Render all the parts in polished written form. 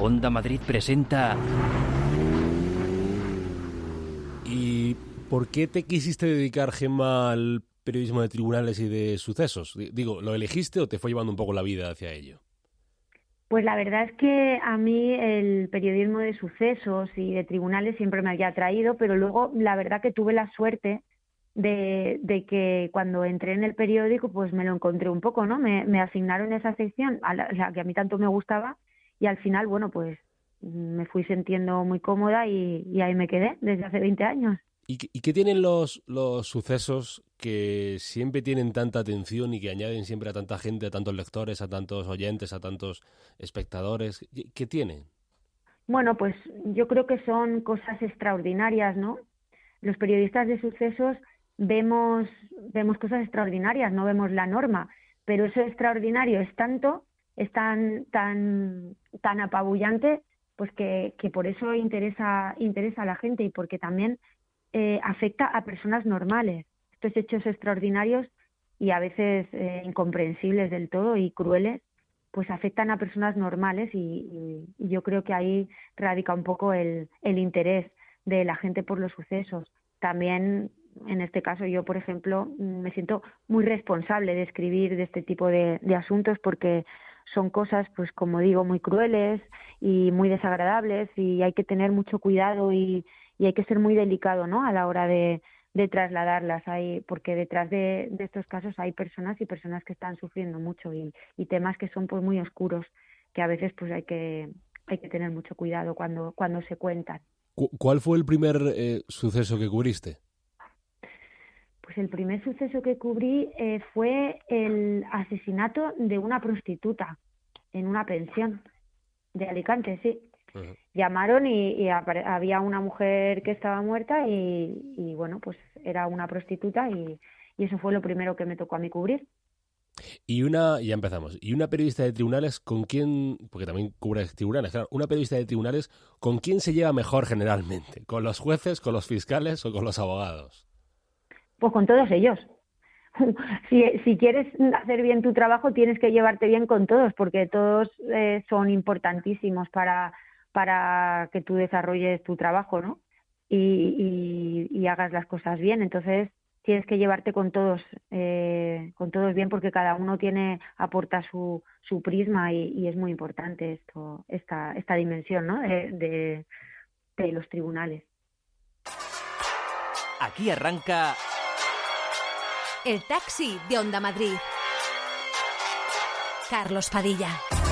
Onda Madrid presenta... ¿Y por qué te quisiste dedicar, Gemma, al periodismo de tribunales y de sucesos? Digo, ¿lo elegiste o te fue llevando un poco la vida hacia ello? Pues la verdad es que a mí el periodismo de sucesos y de tribunales siempre me había atraído, pero luego la verdad que tuve la suerte de que cuando entré en el periódico pues me lo encontré un poco, ¿no? Me asignaron esa sección a la que a mí tanto me gustaba y al final, bueno, pues me fui sintiendo muy cómoda y ahí me quedé desde hace 20 años. ¿Y qué tienen los sucesos que siempre tienen tanta atención y que añaden siempre a tanta gente, a tantos lectores, a tantos oyentes, a tantos espectadores? ¿Qué tienen? Bueno, pues yo creo que son cosas extraordinarias, ¿no? Los periodistas de sucesos vemos cosas extraordinarias, no vemos la norma, pero eso extraordinario es tanto, es tan apabullante, pues que por eso interesa a la gente y porque también afecta a personas normales. Estos hechos extraordinarios y a veces incomprensibles del todo y crueles, pues afectan a personas normales y yo creo que ahí radica un poco el interés de la gente por los sucesos. También, en este caso, yo, por ejemplo, me siento muy responsable de escribir de este tipo de asuntos porque son cosas, pues como digo, muy crueles y muy desagradables y hay que tener mucho cuidado y hay que ser muy delicado, ¿no?, a la hora de trasladarlas ahí, porque detrás de estos casos hay personas y personas que están sufriendo mucho y temas que son pues muy oscuros, que a veces pues hay que tener mucho cuidado cuando se cuentan. ¿Cuál fue el primer suceso que cubriste? Pues el primer suceso que cubrí fue el asesinato de una prostituta en una pensión de Alicante, sí. Uh-huh. Llamaron y había una mujer que estaba muerta y bueno, pues era una prostituta y eso fue lo primero que me tocó a mí cubrir. Ya empezamos. ¿Y una periodista de tribunales con quién, porque también cubre tribunales, claro, una periodista de tribunales, ¿con quién se lleva mejor generalmente? ¿Con los jueces, con los fiscales o con los abogados? Pues con todos ellos. Si quieres hacer bien tu trabajo tienes que llevarte bien con todos porque todos son importantísimos para que tú desarrolles tu trabajo, ¿no? Y hagas las cosas bien. Entonces tienes que llevarte con todos bien porque cada uno aporta su prisma y es muy importante esta dimensión, ¿no?, de los tribunales. Aquí arranca El Taxi de Onda Madrid. Carlos Padilla.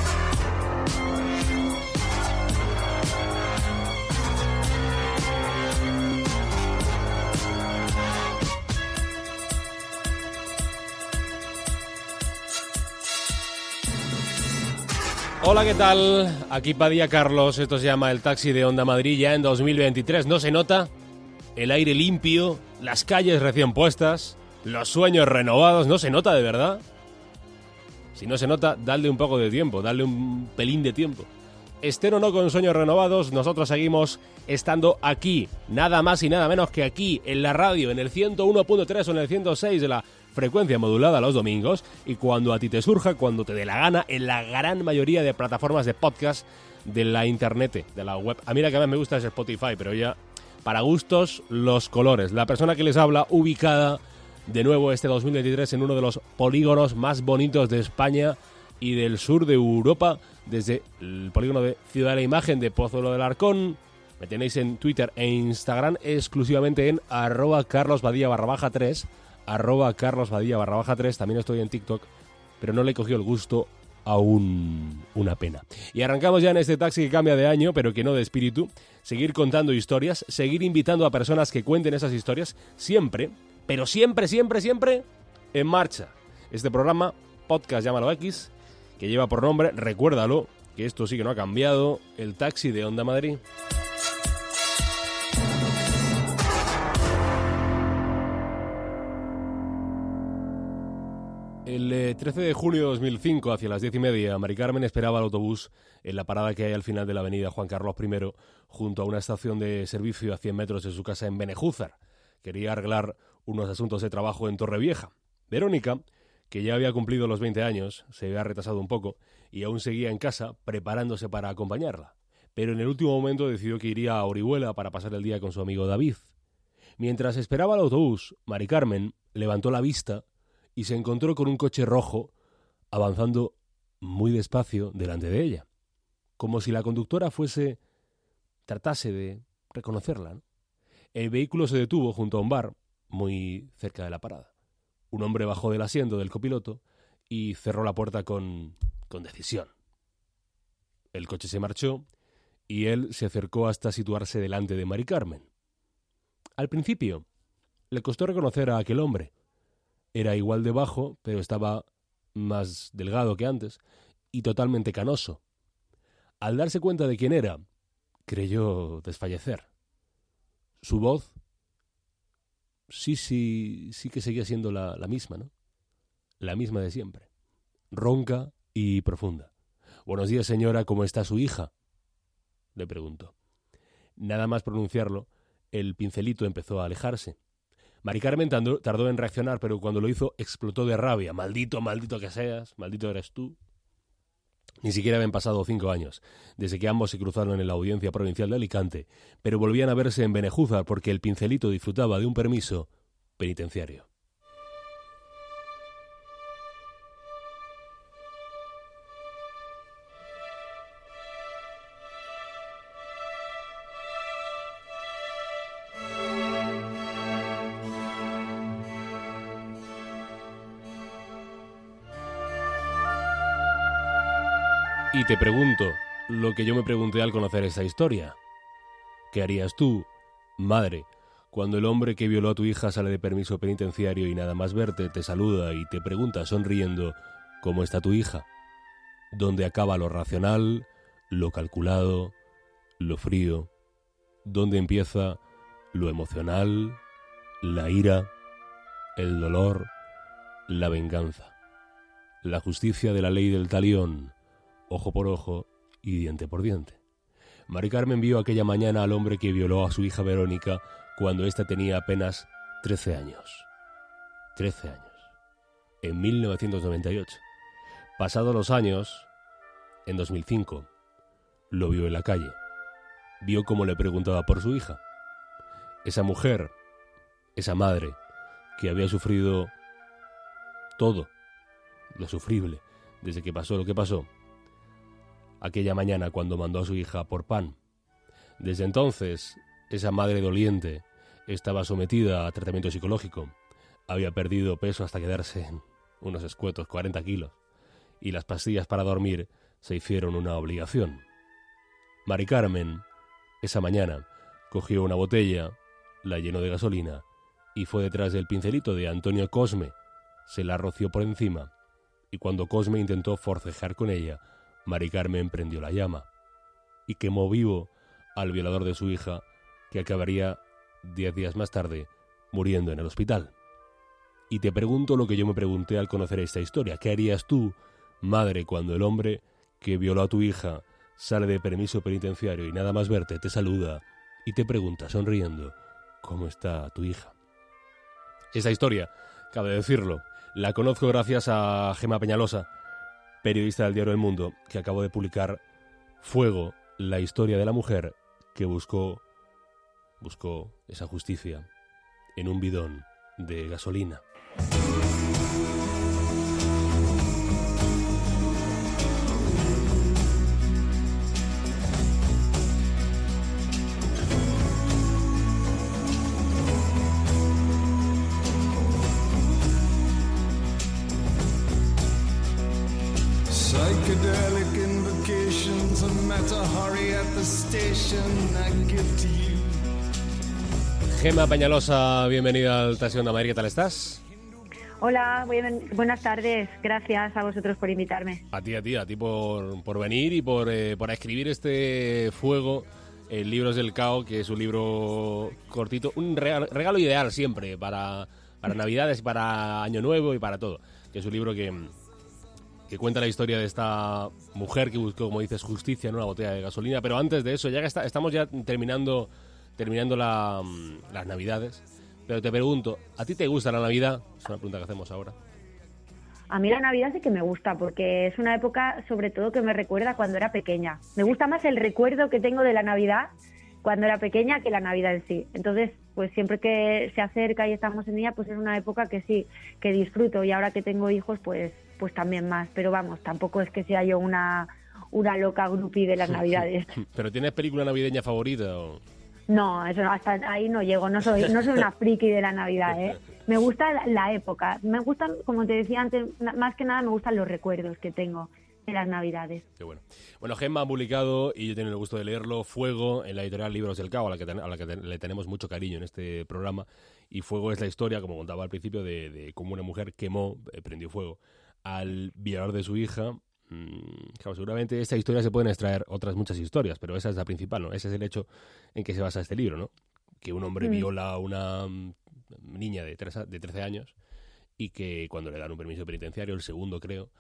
Hola, ¿qué tal? Aquí Padilla Carlos, esto se llama El Taxi de Onda Madrid ya en 2023. ¿No se nota? El aire limpio, las calles recién puestas, los sueños renovados, ¿no se nota de verdad? Si no se nota, dadle un poco de tiempo, dadle un pelín de tiempo. Estén o no con sueños renovados, nosotros seguimos estando aquí, nada más y nada menos que aquí, en la radio, en el 101.3 o en el 106 de la frecuencia modulada los domingos, y cuando a ti te surja, cuando te dé la gana, en la gran mayoría de plataformas de podcast de la internet, de la web. A mí la que más me gusta es Spotify, pero ya, para gustos, los colores. La persona que les habla, ubicada de nuevo este 2023 en uno de los polígonos más bonitos de España y del sur de Europa, desde el polígono de Ciudad de la Imagen de Pozuelo del Arcón. Me tenéis en Twitter e Instagram exclusivamente en @carlosbadilla_3, @carlosbadilla_3. También estoy en TikTok, pero no le he cogido el gusto aún. Una pena. Y arrancamos ya en este taxi que cambia de año, pero que no de espíritu. Seguir contando historias, seguir invitando a personas que cuenten esas historias, siempre, pero siempre, siempre, siempre en marcha. Este programa, podcast, llámalo X, que lleva por nombre, recuérdalo, que esto sí que no ha cambiado, El Taxi de Onda Madrid. El 13 de junio de 2005, hacia las 10:30, Mari Carmen esperaba el autobús en la parada que hay al final de la avenida Juan Carlos I, junto a una estación de servicio a 100 metros de su casa en Benejúzar. Quería arreglar unos asuntos de trabajo en Torrevieja. Verónica, que ya había cumplido los 20 años, se había retrasado un poco y aún seguía en casa preparándose para acompañarla. pero en el último momento decidió que iría a Orihuela para pasar el día con su amigo David. Mientras esperaba el autobús, Mari Carmen levantó la vista y se encontró con un coche rojo avanzando muy despacio delante de ella, como si la conductora tratase de reconocerla, ¿no? El vehículo se detuvo junto a un bar muy cerca de la parada. Un hombre bajó del asiento del copiloto y cerró la puerta con decisión. El coche se marchó y él se acercó hasta situarse delante de Mari Carmen. Al principio le costó reconocer a aquel hombre. Era igual de bajo, pero estaba más delgado que antes y totalmente canoso. Al darse cuenta de quién era, creyó desfallecer. Su voz sí que seguía siendo la misma, ¿no? La misma de siempre. Ronca y profunda. «Buenos días, señora, ¿cómo está su hija?», le preguntó. Nada más pronunciarlo, el pincelito empezó a alejarse. Mari Carmen tardó en reaccionar, pero cuando lo hizo explotó de rabia. «Maldito, maldito que seas, maldito eres tú». Ni siquiera habían pasado 5 años, desde que ambos se cruzaron en la Audiencia Provincial de Alicante, pero volvían a verse en Benejúzar porque el pincelito disfrutaba de un permiso penitenciario. Y te pregunto lo que yo me pregunté al conocer esta historia. ¿Qué harías tú, madre, cuando el hombre que violó a tu hija sale de permiso penitenciario y nada más verte te saluda y te pregunta sonriendo cómo está tu hija? ¿Dónde acaba lo racional, lo calculado, lo frío? ¿Dónde empieza lo emocional, la ira, el dolor, la venganza? La justicia de la ley del talión, ojo por ojo y diente por diente. Mari Carmen vio aquella mañana al hombre que violó a su hija Verónica cuando ésta tenía apenas 13 años. 13 años. En 1998. Pasados los años, en 2005, lo vio en la calle. Vio cómo le preguntaba por su hija. Esa mujer, esa madre, que había sufrido todo, lo sufrible, desde que pasó lo que pasó, aquella mañana cuando mandó a su hija por pan. Desde entonces, esa madre doliente estaba sometida a tratamiento psicológico, había perdido peso hasta quedarse en unos escuetos 40 kilos, y las pastillas para dormir se hicieron una obligación. Mari Carmen, esa mañana, cogió una botella, la llenó de gasolina y fue detrás del pincelito de Antonio Cosme, se la roció por encima, y cuando Cosme intentó forcejar con ella, Mari Carmen prendió la llama y quemó vivo al violador de su hija, que acabaría 10 días más tarde muriendo en el hospital. Y te pregunto lo que yo me pregunté al conocer esta historia. ¿Qué harías tú, madre, cuando el hombre que violó a tu hija sale de permiso penitenciario y nada más verte te saluda y te pregunta sonriendo cómo está tu hija? Esta historia, cabe decirlo, la conozco gracias a Gema Peñalosa, periodista del diario El Mundo, que acabó de publicar Fuego, la historia de la mujer que buscó esa justicia en un bidón de gasolina. Psychedelic invocations, a Mata Hari at the station I give to you. Gema Peñalosa, bienvenida al Taxi de Onda Madrid, ¿qué tal estás? Hola, buenas tardes. Gracias a vosotros por invitarme. A ti por venir y por escribir este Fuego, el Libros del Cao, que es un libro cortito, un regalo ideal siempre para Navidades, para Año Nuevo y para todo. Que es un libro que cuenta la historia de esta mujer que buscó, como dices, justicia en una botella de gasolina. Pero antes de eso, ya que estamos ya terminando las Navidades, pero te pregunto, ¿a ti te gusta la Navidad? Es una pregunta que hacemos ahora. A mí la Navidad sí que me gusta, porque es una época, sobre todo, que me recuerda cuando era pequeña. Me gusta más el recuerdo que tengo de la Navidad cuando era pequeña que la Navidad en sí. Entonces, pues siempre que se acerca y estamos en ella, pues es una época que sí, que disfruto. Y ahora que tengo hijos, pues también más. Pero vamos, tampoco es que sea yo una loca groupie de las Navidades. ¿Pero tienes película navideña favorita o...? No, eso no, hasta ahí no llego, no soy una friki de la Navidad, ¿eh? Me gusta la época, me gustan, como te decía antes, más que nada me gustan los recuerdos que tengo de las Navidades. Qué bueno. Bueno, Gemma ha publicado, y yo he tenido el gusto de leerlo, Fuego, en la editorial Libros del Cabo, a la que le tenemos mucho cariño en este programa, y Fuego es la historia, como contaba al principio, de cómo una mujer prendió fuego al violador de su hija. Claro, seguramente de esta historia se pueden extraer otras muchas historias, pero esa es la principal, ¿no? Ese es el hecho en que se basa este libro, ¿no? Que un hombre viola a una niña de 13 años y que cuando le dan un permiso penitenciario, el segundo creo,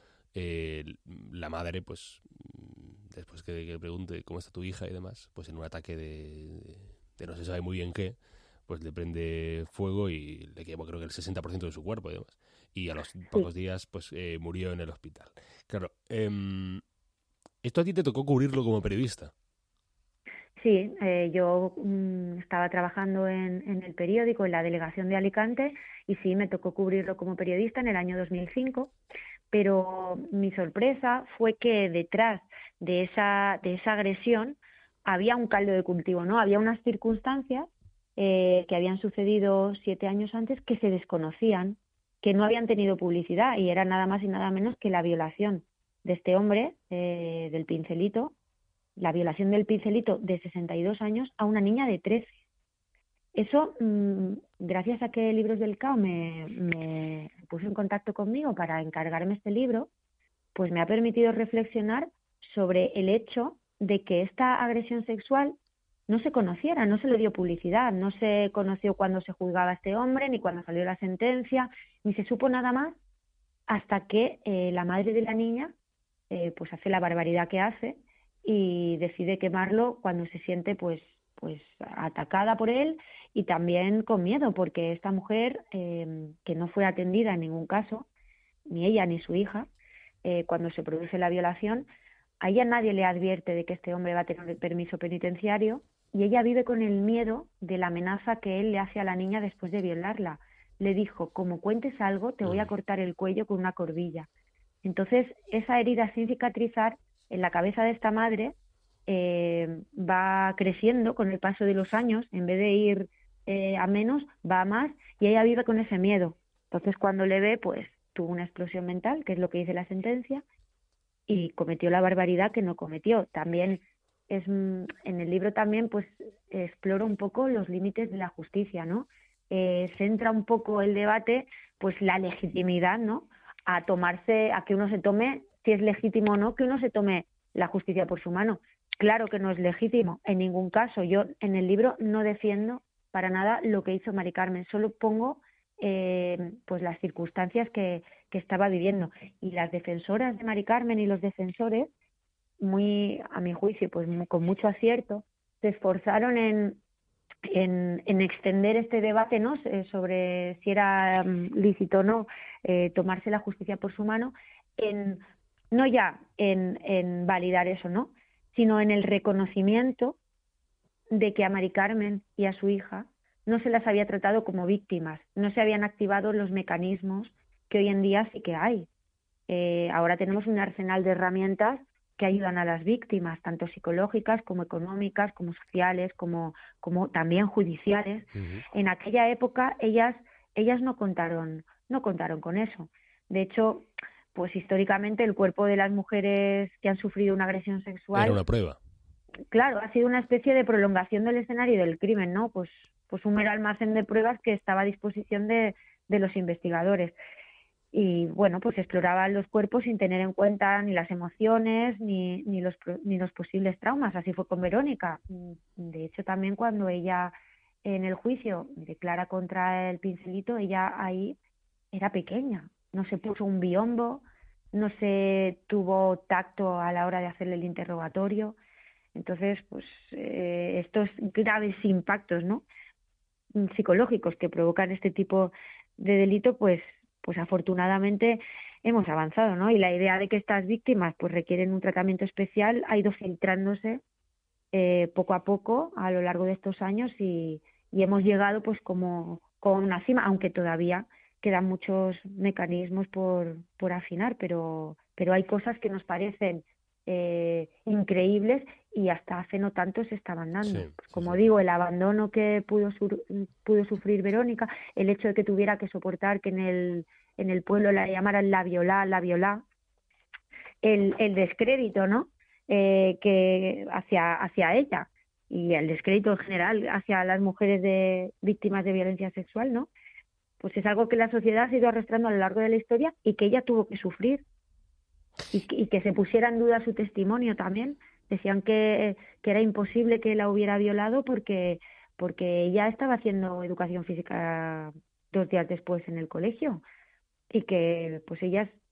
la madre, pues después que le pregunte cómo está tu hija y demás, pues en un ataque de no se sabe muy bien qué, pues le prende fuego y le quema creo que el 60% de su cuerpo y demás. Y a los pocos días pues murió en el hospital. Claro, esto a ti te tocó cubrirlo como periodista. Sí, yo estaba trabajando en el periódico, en la delegación de Alicante, y sí, me tocó cubrirlo como periodista en el año 2005, pero mi sorpresa fue que detrás de esa agresión había un caldo de cultivo, ¿no? Había unas circunstancias que habían sucedido 7 años antes que se desconocían, que no habían tenido publicidad, y era nada más y nada menos que la violación de este hombre, del Pincelito, la violación del Pincelito de 62 años a una niña de 13. Eso, gracias a que Libros del Cao me puso en contacto conmigo para encargarme este libro, pues me ha permitido reflexionar sobre el hecho de que esta agresión sexual no se conociera, no se le dio publicidad, no se conoció cuando se juzgaba a este hombre, ni cuando salió la sentencia, ni se supo nada más hasta que la madre de la niña pues hace la barbaridad que hace y decide quemarlo cuando se siente pues atacada por él y también con miedo, porque esta mujer, que no fue atendida en ningún caso, ni ella ni su hija, cuando se produce la violación, a ella nadie le advierte de que este hombre va a tener el permiso penitenciario, y ella vive con el miedo de la amenaza que él le hace a la niña después de violarla. Le dijo: como cuentes algo, te voy a cortar el cuello con una corbilla. Entonces, esa herida sin cicatrizar en la cabeza de esta madre va creciendo con el paso de los años. En vez de ir a menos, va a más, y ella vive con ese miedo. Entonces, cuando le ve, pues tuvo una explosión mental, que es lo que dice la sentencia, y cometió la barbaridad que no cometió. También en el libro también pues exploro un poco los límites de la justicia, ¿no? Centra un poco el debate, pues la legitimidad, ¿no? A que uno se tome, si es legítimo o no, que uno se tome la justicia por su mano. Claro que no es legítimo, en ningún caso. Yo en el libro no defiendo para nada lo que hizo Mari Carmen, solo pongo pues las circunstancias que estaba viviendo. Y las defensoras de Mari Carmen y los defensores, a mi juicio, pues con mucho acierto, se esforzaron en extender este debate, ¿no? Sobre si era lícito o no tomarse la justicia por su mano, no ya en validar eso, ¿no? Sino en el reconocimiento de que a Mari Carmen y a su hija no se las había tratado como víctimas, no se habían activado los mecanismos que hoy en día sí que hay. Ahora tenemos un arsenal de herramientas que ayudan a las víctimas, tanto psicológicas como económicas, como sociales, como también judiciales. Uh-huh. En aquella época ellas no contaron con eso. De hecho, pues históricamente el cuerpo de las mujeres que han sufrido una agresión sexual era una prueba. Claro, ha sido una especie de prolongación del escenario del crimen, ¿no? Pues un mero almacén de pruebas que estaba a disposición de los investigadores. Y bueno, pues exploraban los cuerpos sin tener en cuenta ni las emociones ni los posibles traumas. Así fue con Verónica. De hecho, también cuando ella en el juicio declara contra el Pincelito, ella ahí era pequeña, no se puso un biombo, no se tuvo tacto a la hora de hacerle el interrogatorio. Entonces, pues estos graves impactos, ¿no?, psicológicos que provocan este tipo de delito, pues afortunadamente hemos avanzado, ¿no? Y la idea de que estas víctimas pues requieren un tratamiento especial ha ido filtrándose poco a poco a lo largo de estos años y hemos llegado pues como con una cima, aunque todavía quedan muchos mecanismos por afinar, pero hay cosas que nos parecen increíbles y hasta hace no tanto se estaban dando. Sí, Pues como sí. digo, el abandono que pudo sufrir Verónica, el hecho de que tuviera que soportar que en el pueblo la llamaran la violá, el descrédito, ¿no? Que hacia ella y el descrédito en general hacia las mujeres víctimas de violencia sexual, ¿no? Pues es algo que la sociedad ha ido arrastrando a lo largo de la historia y que ella tuvo que sufrir y que se pusiera en duda su testimonio también. Decían que era imposible que la hubiera violado porque ella estaba haciendo educación física 2 días después en el colegio y que pues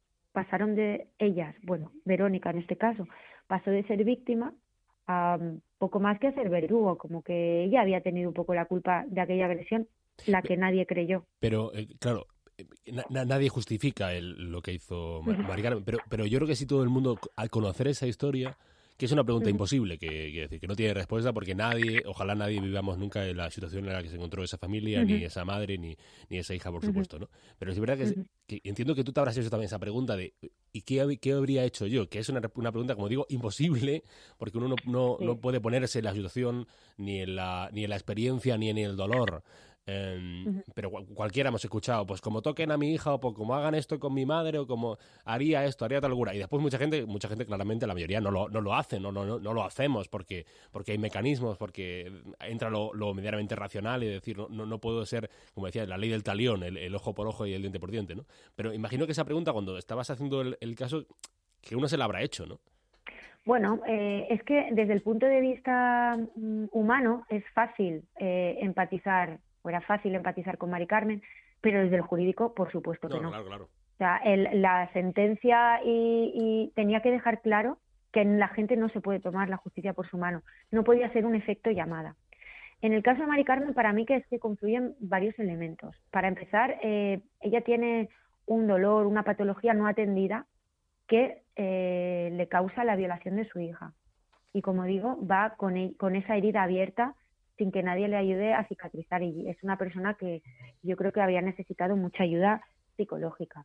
Verónica en este caso, pasó de ser víctima a poco más que a ser verdugo, como que ella había tenido un poco la culpa de aquella agresión, la que nadie creyó. Pero, claro, nadie justifica lo que hizo Mari Carmen, pero yo creo que sí todo el mundo, al conocer esa historia, que es una pregunta imposible, que no tiene respuesta, porque ojalá nadie vivamos nunca en la situación en la que se encontró esa familia, ni esa madre, ni esa hija, por supuesto, ¿no? Pero es verdad que entiendo que tú te habrás hecho también esa pregunta de ¿y qué habría hecho yo? Que es una pregunta, como digo, imposible, porque uno no puede ponerse en la situación, ni en la experiencia, ni en el dolor. Pero cualquiera hemos escuchado, pues como toquen a mi hija, o como hagan esto con mi madre, o como haría tal locura. Y después mucha gente claramente, la mayoría no lo hace, no lo hacemos porque hay mecanismos, porque entra lo medianamente racional y decir, no puedo ser, como decía, la ley del talión, el ojo por ojo y el diente por diente, ¿no? Pero imagino que esa pregunta, cuando estabas haciendo el caso, que uno se la habrá hecho, ¿no? Bueno, es que desde el punto de vista humano es fácil empatizar, o era fácil empatizar con Mari Carmen, pero desde el jurídico, por supuesto que no. Claro. O sea, la sentencia y tenía que dejar claro que la gente no se puede tomar la justicia por su mano. No podía ser un efecto llamada. En el caso de Mari Carmen, para mí que es que confluyen varios elementos. Para empezar, ella tiene un dolor, una patología no atendida que le causa la violación de su hija. Y como digo, va con esa herida abierta sin que nadie le ayude a cicatrizar. Y es una persona que yo creo que había necesitado mucha ayuda psicológica.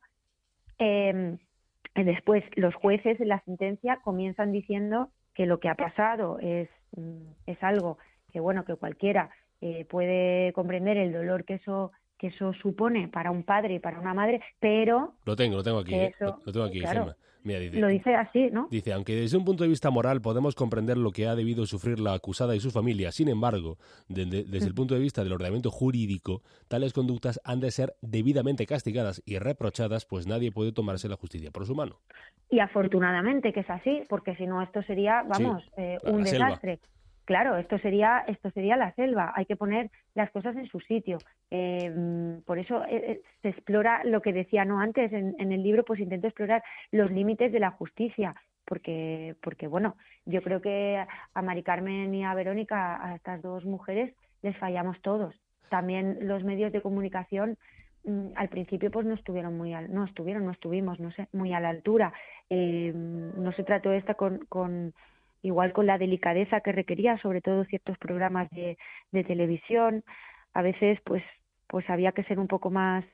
Después, los jueces en la sentencia comienzan diciendo que lo que ha pasado es algo que, bueno, que cualquiera puede comprender el dolor que eso supone para un padre y para una madre, pero... Lo tengo aquí, lo tengo aquí, claro, Gemma. Mira, lo dice así, ¿no? Dice, aunque desde un punto de vista moral podemos comprender lo que ha debido sufrir la acusada y su familia, sin embargo, desde el punto de vista del ordenamiento jurídico, tales conductas han de ser debidamente castigadas y reprochadas, pues nadie puede tomarse la justicia por su mano. Y afortunadamente que es así, porque si no esto sería, un desastre. Selva. Claro, esto sería la selva. Hay que poner las cosas en su sitio. Por eso se explora lo que decía antes en el libro, pues intento explorar los límites de la justicia, porque bueno, yo creo que a Mari Carmen y a Verónica, a estas dos mujeres, les fallamos todos. También los medios de comunicación al principio pues no estuvimos muy a la altura. No se trató esta igual con la delicadeza que requería, sobre todo ciertos programas de televisión. A veces pues había que ser un poco más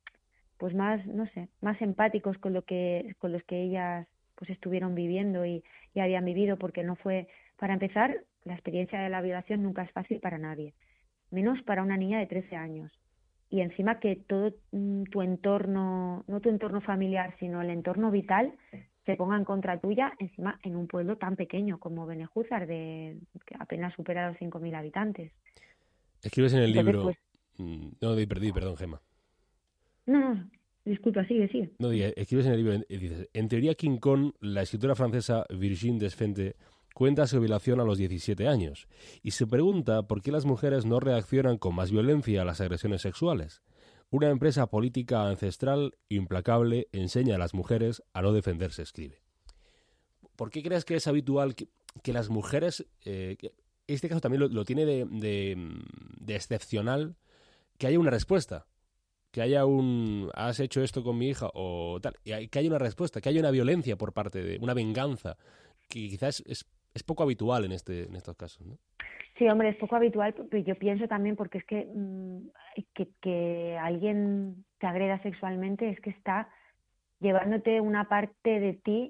empáticos con los que ellas pues estuvieron viviendo y habían vivido, porque no fue, para empezar, la experiencia de la violación nunca es fácil para nadie, menos para una niña de 13 años. Y encima que todo tu entorno, no tu entorno familiar, sino el entorno vital, se ponga en contra tuya, encima en un pueblo tan pequeño como Benejúzar, que apenas supera los 5.000 habitantes. Escribes en el libro... Pues, perdón, Gemma. No, disculpa, sigue. No, escribes en el libro, dices, en teoría King Kong, la escritora francesa Virginie Despentes, cuenta su violación a los 17 años y se pregunta por qué las mujeres no reaccionan con más violencia a las agresiones sexuales. Una empresa política ancestral, implacable, enseña a las mujeres a no defenderse, escribe. ¿Por qué crees que es habitual que las mujeres, este caso también lo tiene de excepcional, que haya una respuesta? que haya has hecho esto con mi hija o tal, y que haya una respuesta, que haya una violencia por parte de una venganza, que quizás es poco habitual en estos casos, ¿no? Sí, hombre, es poco habitual, pero yo pienso también porque es que alguien te agreda sexualmente es que está llevándose una parte de ti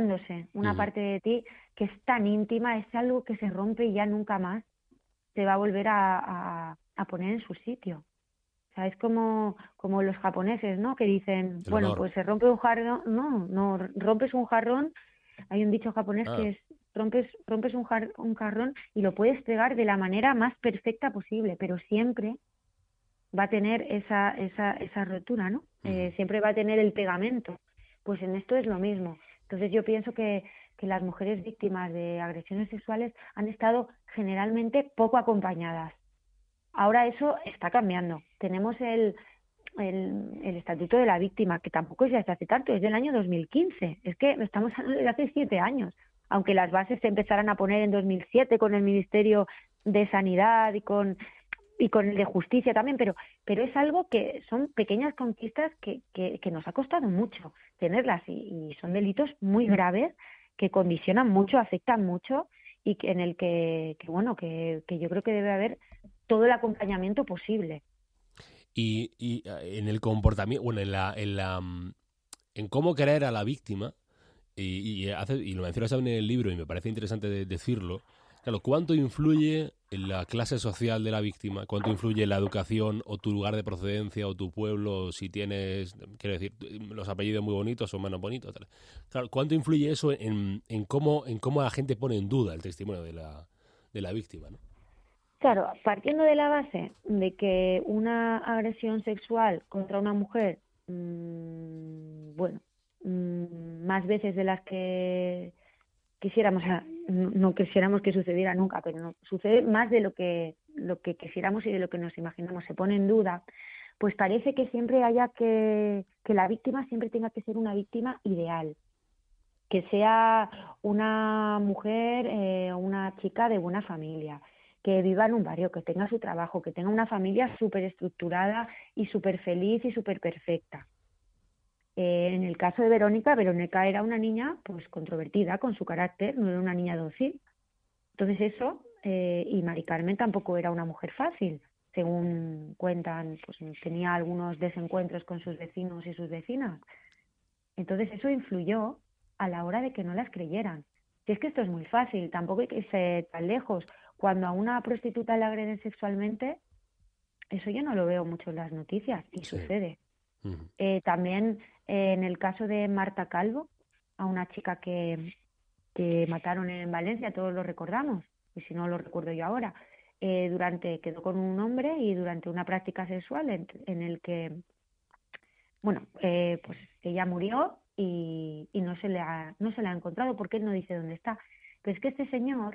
que es tan íntima, es algo que se rompe y ya nunca más se va a volver a poner en su sitio. O sea, es como los japoneses, ¿no? Que dicen, bueno, pues se rompe un jarrón, no, rompes un jarrón, hay un dicho japonés que es rompes un jarrón y lo puedes pegar de la manera más perfecta posible, pero siempre va a tener esa rotura, ¿no? Siempre va a tener el pegamento. Pues en esto es lo mismo. Entonces yo pienso que las mujeres víctimas de agresiones sexuales han estado generalmente poco acompañadas. Ahora eso está cambiando. Tenemos el Estatuto de la Víctima, que tampoco es de hace tanto, es del año 2015. Es que estamos hablando de hace 7 años. Aunque las bases se empezaran a poner en 2007 con el Ministerio de Sanidad y con el de Justicia también, pero es algo que son pequeñas conquistas que nos ha costado mucho tenerlas y son delitos muy graves que condicionan mucho, afectan mucho y en el que yo creo que debe haber todo el acompañamiento posible. Y en el comportamiento, bueno, en cómo creer a la víctima, y lo mencionas también en el libro y me parece interesante decirlo. Claro, ¿cuánto influye en la clase social de la víctima? ¿Cuánto influye la educación o tu lugar de procedencia o tu pueblo? Si tienes, quiero decir, los apellidos muy bonitos o menos bonitos. Tal. Claro, ¿cuánto influye eso en cómo la gente pone en duda el testimonio de la víctima, ¿no? Claro, partiendo de la base de que una agresión sexual contra una mujer, más veces de las que quisiéramos, no quisiéramos que sucediera nunca, pero no, sucede más de lo que quisiéramos y de lo que nos imaginamos, se pone en duda, pues parece que siempre haya que la víctima siempre tenga que ser una víctima ideal, que sea una mujer o una chica de buena familia, que viva en un barrio, que tenga su trabajo, que tenga una familia súper estructurada y súper feliz y súper perfecta. En el caso de Verónica era una niña pues controvertida con su carácter, no era una niña dócil. Entonces eso, y Mari Carmen tampoco era una mujer fácil, según cuentan, pues tenía algunos desencuentros con sus vecinos y sus vecinas. Entonces eso influyó a la hora de que no las creyeran. Si es que esto es muy fácil, tampoco hay que irse tan lejos. Cuando a una prostituta la agreden sexualmente, eso yo no lo veo mucho en las noticias y sucede. Uh-huh. También en el caso de Marta Calvo, a una chica que mataron en Valencia, todos lo recordamos, y si no lo recuerdo yo ahora, quedó con un hombre y durante una práctica sexual en el que, pues ella murió y no se le ha encontrado porque él no dice dónde está. Pero es que este señor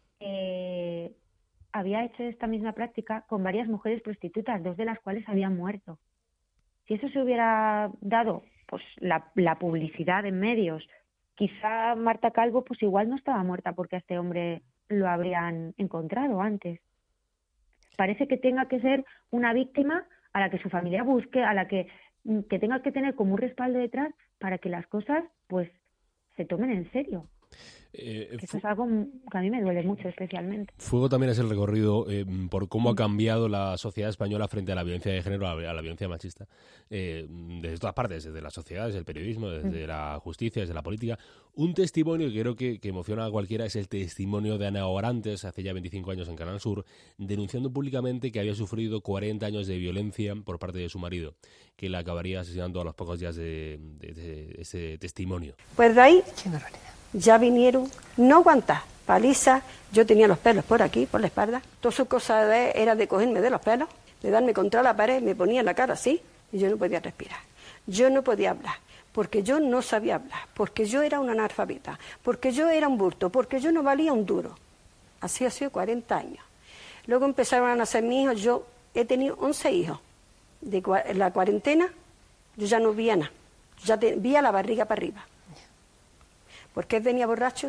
había hecho esta misma práctica con varias mujeres prostitutas, 2 de las cuales habían muerto. Si eso se hubiera dado, pues la publicidad en medios, quizá Marta Calvo pues igual no estaba muerta porque a este hombre lo habrían encontrado antes. Parece que tenga que ser una víctima a la que su familia busque, a la que tenga que tener como un respaldo detrás para que las cosas pues se tomen en serio. Eso es algo que a mí me duele mucho especialmente. Fuego también es el recorrido por cómo ha cambiado la sociedad española frente a la violencia de género, a la violencia machista, desde todas partes, desde la sociedad, desde el periodismo, desde la justicia, desde la política. Un testimonio que creo que emociona a cualquiera es el testimonio de Ana Orantes, hace ya 25 años en Canal Sur, denunciando públicamente que había sufrido 40 años de violencia por parte de su marido, que la acabaría asesinando a los pocos días de ese testimonio. Pues de ahí, ya vinieron, no aguantar, paliza, yo tenía los pelos por aquí, por la espalda, todas sus cosas era de cogerme de los pelos, de darme contra la pared, me ponía la cara así, y yo no podía respirar, yo no podía hablar, porque yo no sabía hablar, porque yo era una analfabeta, porque yo era un bulto, porque yo no valía un duro. Así ha sido 40 años. Luego empezaron a nacer mis hijos, yo he tenido 11 hijos. De la cuarentena yo ya no veía nada, ya veía la barriga para arriba. Porque él venía borracho,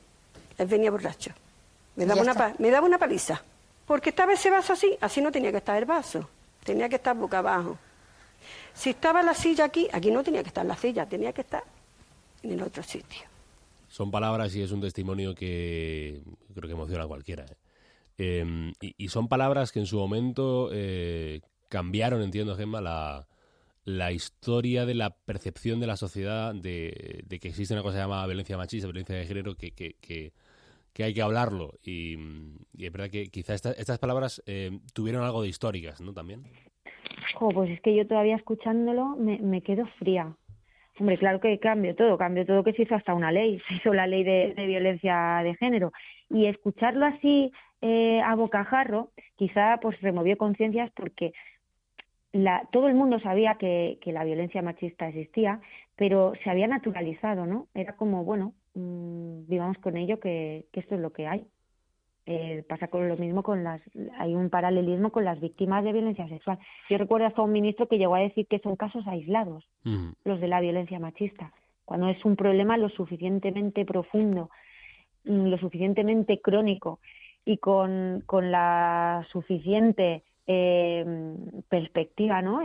me daba una paliza, porque estaba ese vaso así no tenía que estar el vaso, tenía que estar boca abajo. Si estaba la silla aquí, aquí no tenía que estar la silla, tenía que estar en el otro sitio. Son palabras y es un testimonio que creo que emociona a cualquiera. Y son palabras que en su momento cambiaron, entiendo, Gemma, la historia de la percepción de la sociedad de que existe una cosa llamada violencia machista, violencia de género, que hay que hablarlo. Y es verdad que quizá estas palabras tuvieron algo de históricas, ¿no? También. Pues es que yo todavía escuchándolo me quedo fría. Hombre, claro que cambió todo que se hizo hasta una ley, se hizo la ley de violencia de género. Y escucharlo así a bocajarro, quizá pues removió conciencias porque todo el mundo sabía que la violencia machista existía, pero se había naturalizado, ¿no? Era como, bueno, vivamos con ello, que esto es lo que hay. Pasa con lo mismo hay un paralelismo con las víctimas de violencia sexual. Yo recuerdo hasta un ministro que llegó a decir que son casos aislados, los de la violencia machista, cuando es un problema lo suficientemente profundo, lo suficientemente crónico y con la suficiente perspectiva, ¿no?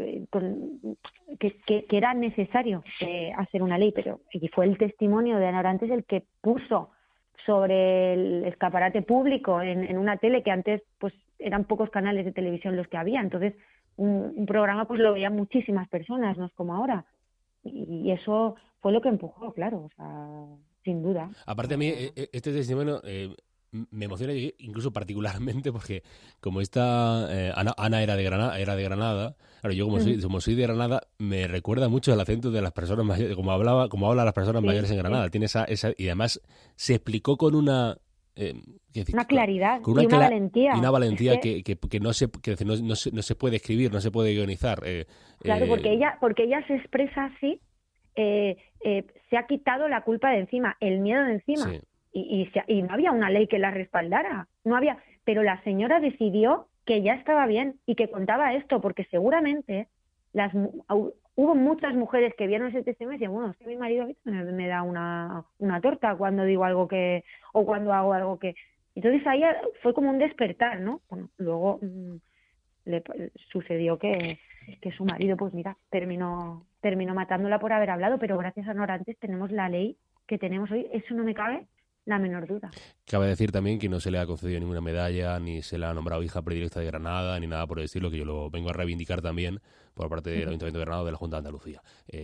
Que era necesario hacer una ley, pero y fue el testimonio de Ana Orantes el que puso sobre el escaparate público en una tele que antes pues eran pocos canales de televisión los que había, entonces un programa pues lo veían muchísimas personas, no es como ahora, y eso fue lo que empujó, claro, o sea, sin duda. Aparte a mí este testimonio me emociona incluso particularmente porque como esta Ana era de Granada, claro, yo como soy de Granada me recuerda mucho el acento de las personas mayores, como hablan las personas mayores en Granada, tiene esa y además se explicó con una claridad con una y una valentía. Y una valentía que no se puede escribir, no se puede guionizar. Claro, porque ella se expresa así, se ha quitado la culpa de encima, el miedo de encima. Sí. Y no había una ley que la respaldara, no había, pero la señora decidió que ya estaba bien y que contaba esto, porque seguramente hubo muchas mujeres que vieron ese testimonio y decían, bueno, es que mi marido a veces me da una torta cuando digo algo o cuando hago algo que... Entonces ahí fue como un despertar, ¿no? Bueno, luego le sucedió que su marido, pues mira, terminó matándola por haber hablado, pero gracias a Norantes tenemos la ley que tenemos hoy, eso no me cabe la menor duda. Cabe decir también que no se le ha concedido ninguna medalla, ni se le ha nombrado hija predilecta de Granada, ni nada por el estilo, que yo lo vengo a reivindicar también por parte del Ayuntamiento de Granada o de la Junta de Andalucía.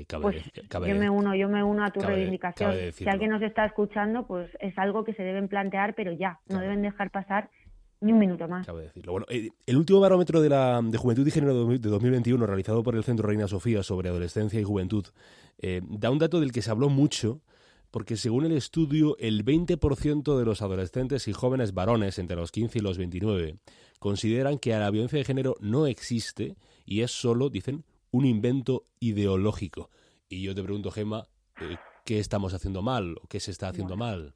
Yo me uno a tu reivindicación. Si alguien nos está escuchando, pues es algo que se deben plantear, pero ya, no deben dejar pasar ni un minuto más. Cabe decirlo. Bueno, el último barómetro de Juventud y Género de 2021, realizado por el Centro Reina Sofía sobre adolescencia y juventud, da un dato del que se habló mucho, porque según el estudio, el 20% de los adolescentes y jóvenes varones entre los 15 y los 29 consideran que la violencia de género no existe y es solo, dicen, un invento ideológico. Y yo te pregunto, Gemma, ¿qué estamos haciendo mal o qué se está haciendo mal?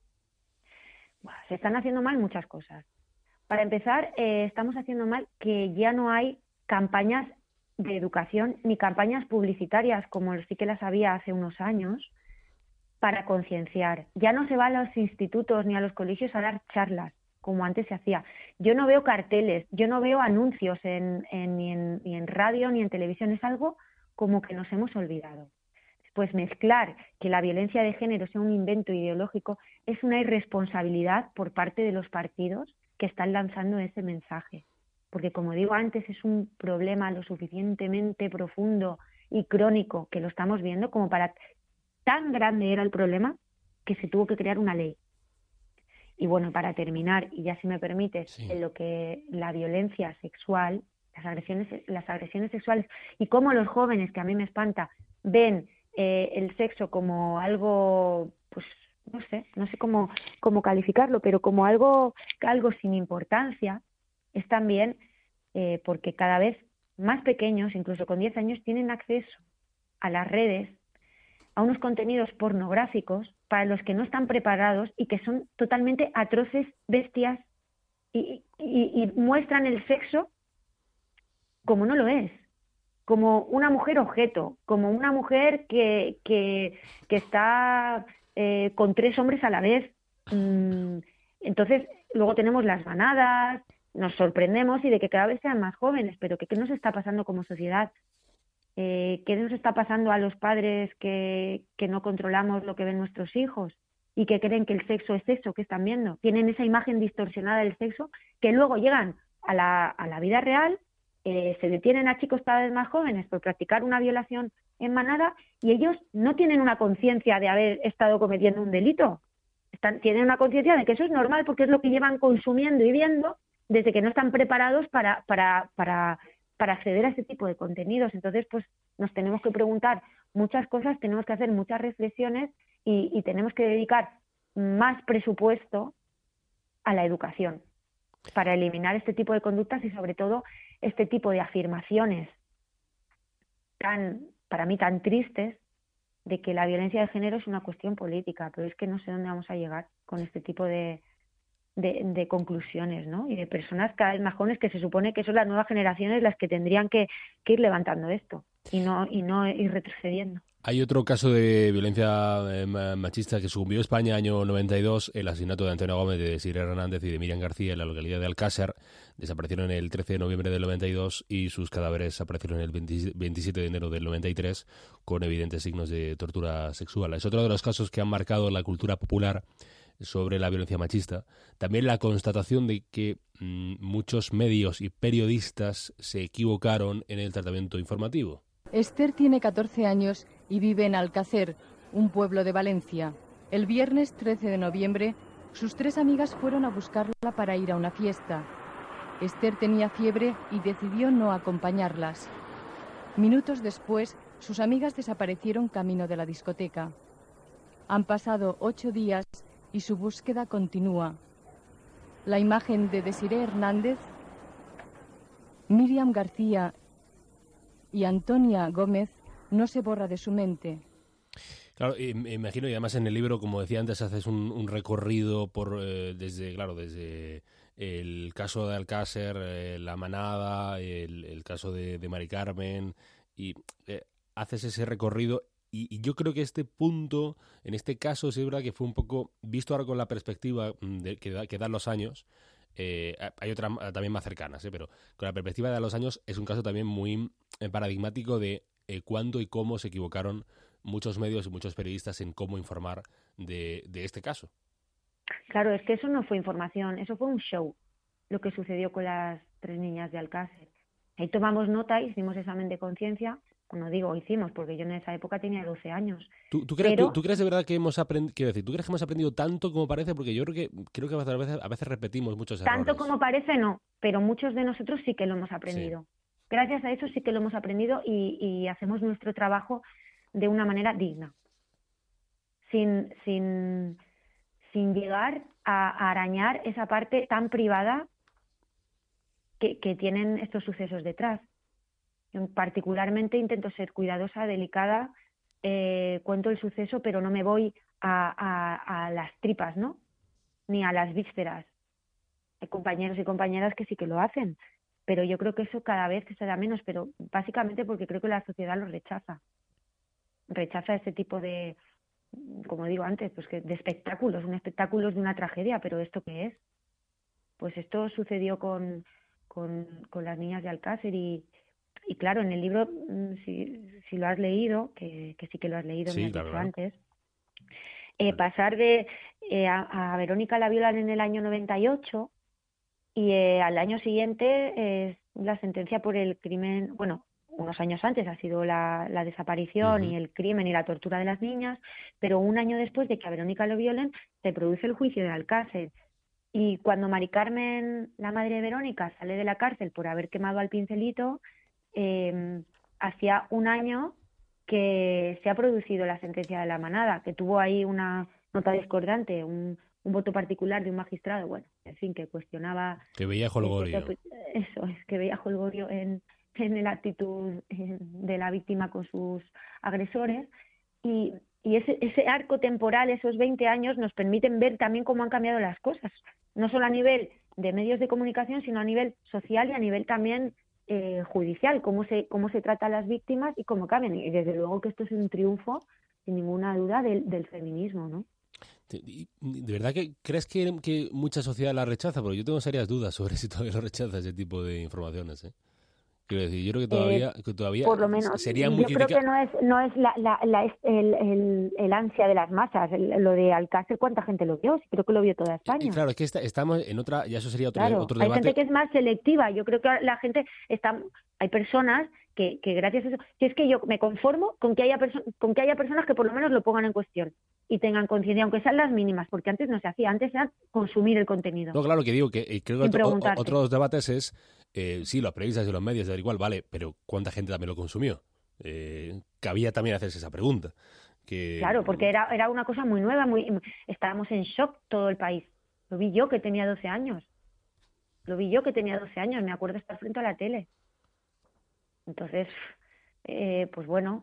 Se están haciendo mal muchas cosas. Para empezar, estamos haciendo mal que ya no hay campañas de educación ni campañas publicitarias como sí que las había hace unos años, para concienciar. Ya no se va a los institutos ni a los colegios a dar charlas, como antes se hacía. Yo no veo carteles, yo no veo anuncios ni en radio ni en televisión. Es algo como que nos hemos olvidado. Pues mezclar que la violencia de género sea un invento ideológico es una irresponsabilidad por parte de los partidos que están lanzando ese mensaje. Porque, como digo antes, es un problema lo suficientemente profundo y crónico que lo estamos viendo como para... Tan grande era el problema que se tuvo que crear una ley. Y bueno, para terminar, y ya si me permites, en lo que la violencia sexual, las agresiones sexuales y cómo los jóvenes, que a mí me espanta, ven el sexo como algo, pues no sé cómo calificarlo, pero como algo sin importancia, es también porque cada vez más pequeños, incluso con 10 años, tienen acceso a las redes, a unos contenidos pornográficos para los que no están preparados y que son totalmente atroces, bestias y muestran el sexo como no lo es, como una mujer objeto, como una mujer que está con 3 hombres a la vez. Entonces, luego tenemos las manadas, nos sorprendemos y de que cada vez sean más jóvenes, pero ¿qué nos está pasando como sociedad? ¿Qué nos está pasando a los padres que no controlamos lo que ven nuestros hijos y que creen que el sexo es eso que están viendo? Tienen esa imagen distorsionada del sexo que luego llegan a la vida real, se detienen a chicos cada vez más jóvenes por practicar una violación en manada y ellos no tienen una conciencia de haber estado cometiendo un delito. Tienen una conciencia de que eso es normal porque es lo que llevan consumiendo y viendo desde que no están preparados para acceder a ese tipo de contenidos. Entonces, pues nos tenemos que preguntar muchas cosas, tenemos que hacer muchas reflexiones y tenemos que dedicar más presupuesto a la educación para eliminar este tipo de conductas y sobre todo este tipo de afirmaciones para mí tan tristes de que la violencia de género es una cuestión política, pero es que no sé dónde vamos a llegar con este tipo de conclusiones, ¿no? Y de personas cada vez más jóvenes que se supone que son las nuevas generaciones las que tendrían que ir levantando esto y no ir retrocediendo. Hay otro caso de violencia machista que sucumbió España año 92, el asesinato de Antonio Gómez, de Siré Hernández y de Miriam García en la localidad de Alcácer. Desaparecieron el 13 de noviembre del 92 y sus cadáveres aparecieron el 27 de enero del 93 con evidentes signos de tortura sexual. Es otro de los casos que han marcado la cultura popular sobre la violencia machista. También la constatación de que muchos medios y periodistas se equivocaron en el tratamiento informativo. Esther tiene 14 años y vive en Alcácer, un pueblo de Valencia. El viernes 13 de noviembre, sus 3 amigas fueron a buscarla para ir a una fiesta. Esther tenía fiebre y decidió no acompañarlas. Minutos después, sus amigas desaparecieron camino de la discoteca. Han pasado 8 días y su búsqueda continúa. La imagen de Desiré Hernández, Miriam García y Antonia Gómez no se borra de su mente. Claro, me imagino, y además en el libro, como decía antes, haces un recorrido por desde el caso de Alcácer, la manada, el caso de Mari Carmen, y haces ese recorrido. Y yo creo que este punto, en este caso, sí es verdad que fue un poco, visto ahora con la perspectiva que dan los años, hay otras también más cercanas, pero con la perspectiva de los años es un caso también muy paradigmático de cuándo y cómo se equivocaron muchos medios y muchos periodistas en cómo informar de este caso. Claro, es que eso no fue información, eso fue un show, lo que sucedió con las 3 niñas de Alcácer. Ahí tomamos nota, hicimos examen de conciencia. Bueno, digo, hicimos, porque yo en esa época tenía 12 años. ¿Tú crees de verdad que hemos aprendido, quiero decir, tú crees que hemos aprendido tanto como parece? Porque yo creo que a veces repetimos muchos errores. Tanto como parece, no, pero muchos de nosotros sí que lo hemos aprendido. Sí. Gracias a eso sí que lo hemos aprendido y hacemos nuestro trabajo de una manera digna. Sin llegar a arañar esa parte tan privada que tienen estos sucesos detrás. Yo particularmente intento ser cuidadosa, delicada, cuento el suceso, pero no me voy a las tripas, ¿no? Ni a las vísceras. Hay compañeros y compañeras que sí que lo hacen, pero yo creo que eso cada vez se da menos, pero básicamente porque creo que la sociedad lo rechaza. Rechaza ese tipo de, como digo antes, pues de espectáculos. Un espectáculo es de una tragedia, pero ¿esto qué es? Pues esto sucedió con las niñas de Alcácer y claro, en el libro, si lo has leído, que sí que lo has leído, sí, me has dicho antes, pasar de a Verónica la violan en el año 98 y al año siguiente la sentencia por el crimen, bueno, unos años antes ha sido la desaparición y el crimen y la tortura de las niñas, pero un año después de que a Verónica lo violen, se produce el juicio de Alcácer. Y cuando Mari Carmen, la madre de Verónica, sale de la cárcel por haber quemado al Pincelito, hacía un año que se ha producido la sentencia de la manada, que tuvo ahí una nota discordante, un voto particular de un magistrado, bueno, en fin, que cuestionaba... Que veía jolgorio. Eso, es que veía jolgorio en la actitud de la víctima con sus agresores, y ese arco temporal, esos 20 años, nos permiten ver también cómo han cambiado las cosas, no solo a nivel de medios de comunicación, sino a nivel social y a nivel también judicial, cómo se trata a las víctimas y cómo cambian. Y desde luego que esto es un triunfo, sin ninguna duda, del feminismo, ¿no? ¿De verdad que crees que mucha sociedad la rechaza? Porque yo tengo serias dudas sobre si todavía lo rechaza ese tipo de informaciones, ¿eh? Quiero decir, yo creo que todavía por lo menos. sería muy yo creo que no es el ansia de las masas. Lo de Alcácer, ¿cuánta gente lo vio? Creo que lo vio toda España. Y claro, es que estamos en otra, ya eso sería otro Hay debate. gente que es más selectiva. Yo creo que la gente hay personas que gracias a eso, si es que yo me conformo con que haya personas que por lo menos lo pongan en cuestión y tengan conciencia, aunque sean las mínimas, porque antes no se hacía, antes era consumir el contenido. No, claro, que digo que creo que otro de los debates es, sí, los periodistas y los medios, da igual, vale, pero ¿cuánta gente también lo consumió? Cabía también hacerse esa pregunta. Claro, porque era una cosa muy nueva, estábamos en shock todo el país. Lo vi yo que tenía 12 años, me acuerdo estar frente a la tele. Entonces, pues bueno,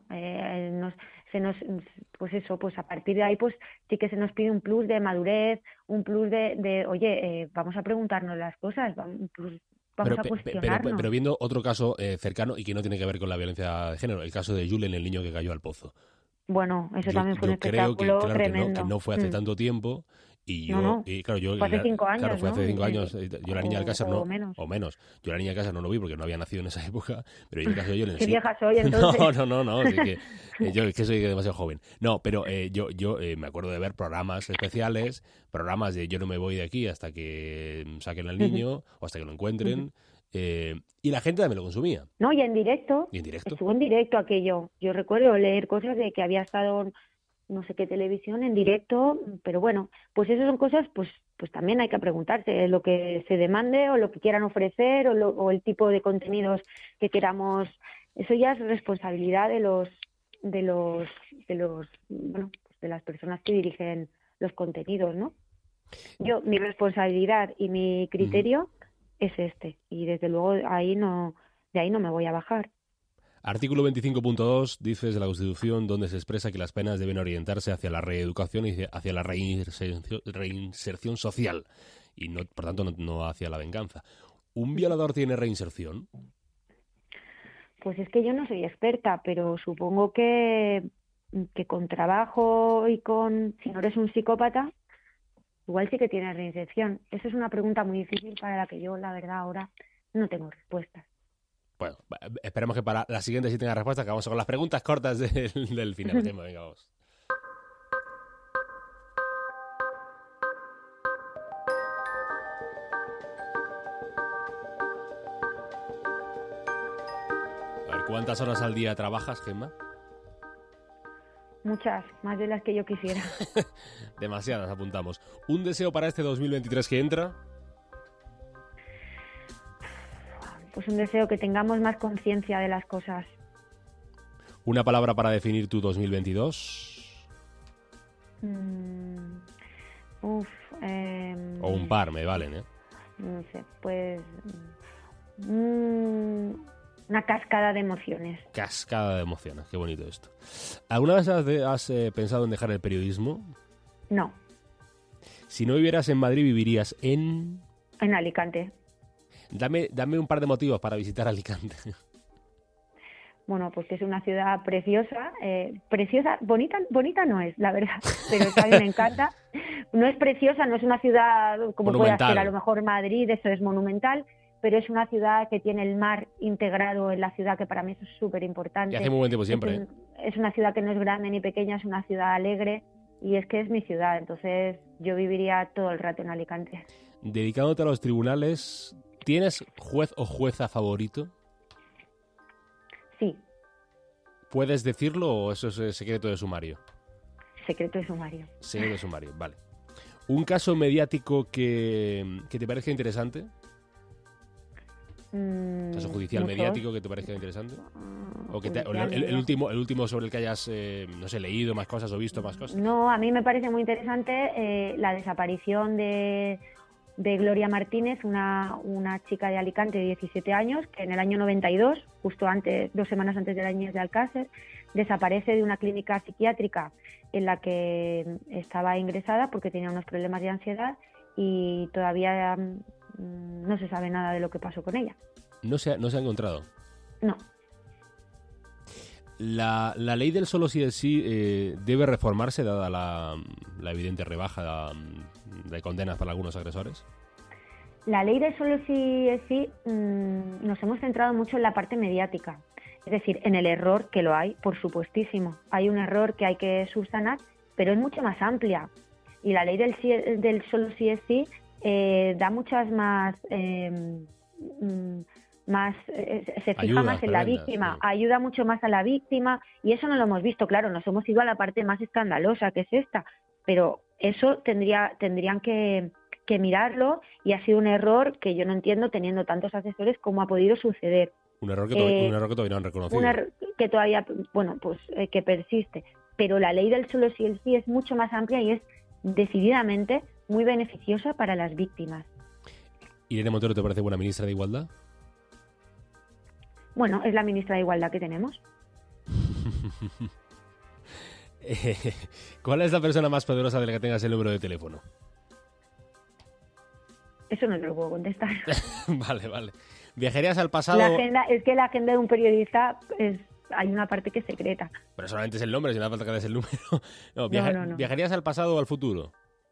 pues a partir de ahí, pues sí que se nos pide un plus de madurez, un plus de oye, vamos a preguntarnos las cosas, vamos a cuestionarnos. Pero viendo otro caso cercano y que no tiene que ver con la violencia de género, el caso de Julen, el niño que cayó al pozo. Bueno, eso también fue un espectáculo tremendo. Que no fue hace tanto tiempo. Y yo, fue hace 5 años. Claro, fue hace 5 años. Yo la niña del Alcácer no. O menos. Yo la niña del Alcácer no lo vi porque no había nacido en esa época. Pero yo el caso de Julen sí. ¿Qué vieja soy entonces? No. Así que, yo es que soy demasiado joven. No, pero yo me acuerdo de ver programas especiales, programas de yo no me voy de aquí hasta que saquen al niño o hasta que lo encuentren. Y la gente también lo consumía. No, y en directo. Estuvo en directo aquello. Yo recuerdo leer cosas de que había estado no sé qué televisión en directo, pero bueno, pues esas son cosas, pues también hay que preguntarse lo que se demande o lo que quieran ofrecer o el tipo de contenidos que queramos. Eso ya es responsabilidad de las personas que dirigen los contenidos, ¿no? Mi responsabilidad y mi criterio es y desde luego de ahí no me voy a bajar. Artículo 25.2, dices de la Constitución, donde se expresa que las penas deben orientarse hacia la reeducación y hacia la reinserción social y no, por tanto no hacia la venganza. ¿Un violador tiene reinserción? Pues es que yo no soy experta, pero supongo que con trabajo y si no eres un psicópata, igual sí que tienes reinserción. Esa es una pregunta muy difícil para la que yo, la verdad, ahora no tengo respuestas. Bueno, esperemos que para la siguiente sí tenga respuesta, que vamos con las preguntas cortas del final. Venga, vamos. A ver, ¿cuántas horas al día trabajas, Gemma? Muchas, más de las que yo quisiera. Demasiadas, apuntamos. ¿Un deseo para este 2023 que entra? Pues un deseo que tengamos más conciencia de las cosas. ¿Una palabra para definir tu 2022? O un par, me valen, ¿eh? No sé, pues... una cascada de emociones. Cascada de emociones, qué bonito esto. ¿Alguna vez has pensado en dejar el periodismo? No. Si no vivieras en Madrid, ¿vivirías en...? En Alicante. Dame un par de motivos para visitar Alicante. Bueno, pues que es una ciudad preciosa, bonita no es, la verdad, pero a mí me encanta. No es preciosa, no es una ciudad como puede ser a lo mejor Madrid, eso es monumental, pero es una ciudad que tiene el mar integrado en la ciudad, que para mí eso es súper importante. Y hace muy buen tiempo siempre. Es una ciudad que no es grande ni pequeña, es una ciudad alegre y es que es mi ciudad, entonces yo viviría todo el rato en Alicante. Dedicándote a los tribunales, ¿tienes juez o jueza favorito? Sí. ¿Puedes decirlo o eso es secreto de sumario? Secreto de sumario. Secreto de sumario, vale. ¿Un caso mediático que te parezca interesante? ¿Caso judicial mediático que te parezca interesante? ¿O el último sobre el que hayas, leído más cosas o visto más cosas? No, a mí me parece muy interesante la desaparición de Gloria Martínez, una chica de Alicante de 17 años, que en el año 92, justo 2 semanas antes del año de Alcácer, desaparece de una clínica psiquiátrica en la que estaba ingresada porque tenía unos problemas de ansiedad y todavía no se sabe nada de lo que pasó con ella. ¿No se ha encontrado? No. La ley del solo sí es sí debe reformarse dada la evidente rebaja de condenas para algunos agresores. La ley de solo sí es sí, nos hemos centrado mucho en la parte mediática, es decir, en el error, que lo hay, por supuestísimo. Hay un error que hay que subsanar, pero es mucho más amplia. Y la ley del solo sí es sí da muchas más... se fija Ayuda, más en la tremenda, víctima, sí. ayuda mucho más a la víctima, y eso no lo hemos visto. Claro, nos hemos ido a la parte más escandalosa, que es esta, pero eso tendrían que mirarlo, y ha sido un error que yo no entiendo, teniendo tantos asesores, cómo ha podido suceder. Un error que todavía no han reconocido. Un error que todavía, que persiste. Pero la ley del solo sí el sí es mucho más amplia y es decididamente muy beneficiosa para las víctimas. ¿Irene Montero te parece buena ministra de Igualdad? Bueno, es la ministra de Igualdad que tenemos. ¿Cuál es la persona más poderosa de la que tengas el número de teléfono? Eso no te lo puedo contestar. Vale. ¿Viajarías al pasado? La agenda de un periodista hay una parte que es secreta. Pero solamente es el nombre, si no hace falta que des el número. No, No. ¿Viajarías al pasado o al futuro?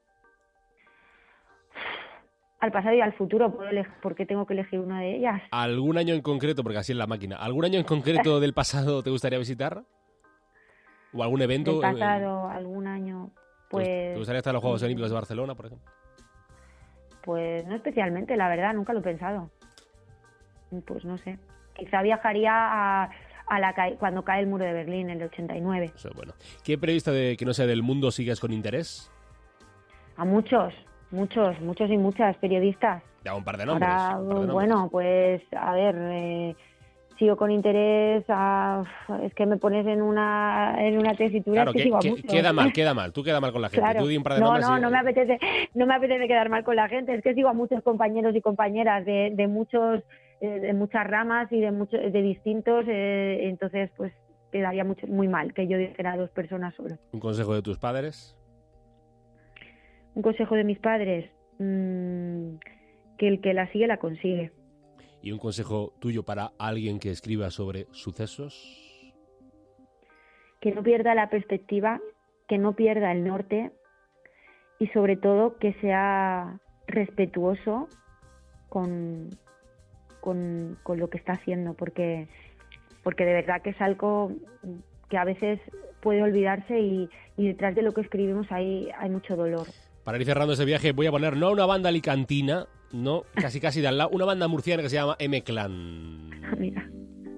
Al pasado y al futuro, ¿por qué tengo que elegir una de ellas? ¿Algún año en concreto, porque así es la máquina, algún año en concreto del pasado te gustaría visitar? ¿O algún evento? Del pasado, algún año, pues... ¿Te gustaría estar en los Juegos Olímpicos de Barcelona, por ejemplo? Pues no especialmente, la verdad, nunca lo he pensado. Pues no sé. Quizá viajaría cuando cae el muro de Berlín, en el 89. Eso es bueno. ¿Qué periodista que no sea del mundo sigues con interés? A muchos y muchas periodistas. Ya un par de nombres. Ahora, bueno, pues a ver, sigo con interés. Es que me pones en una tesitura. Claro, que sigo a muchos. queda mal. Tú queda mal con la gente. Claro. Tú di un par de nombres. No me apetece quedar mal con la gente. Es que sigo a muchos compañeros y compañeras de muchas ramas y de distintos. Entonces, pues quedaría muy mal que yo dijera a dos personas solo. ¿Un consejo de tus padres? Un consejo de mis padres, que el que la sigue la consigue. ¿Y un consejo tuyo para alguien que escriba sobre sucesos? Que no pierda la perspectiva, que no pierda el norte y sobre todo que sea respetuoso con lo que está haciendo, porque de verdad que es algo que a veces puede olvidarse y detrás de lo que escribimos hay mucho dolor. Para ir cerrando ese viaje voy a poner no una banda alicantina, no, casi de al lado, una banda murciana que se llama M-Clan. Mira.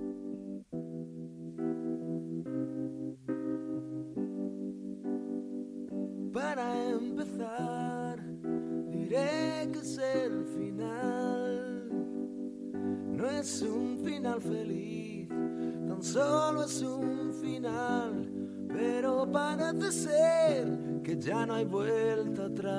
Para empezar, diré que es el final. No es un final feliz, tan solo es un final. Pero parece ser que ya no hay vuelta atrás.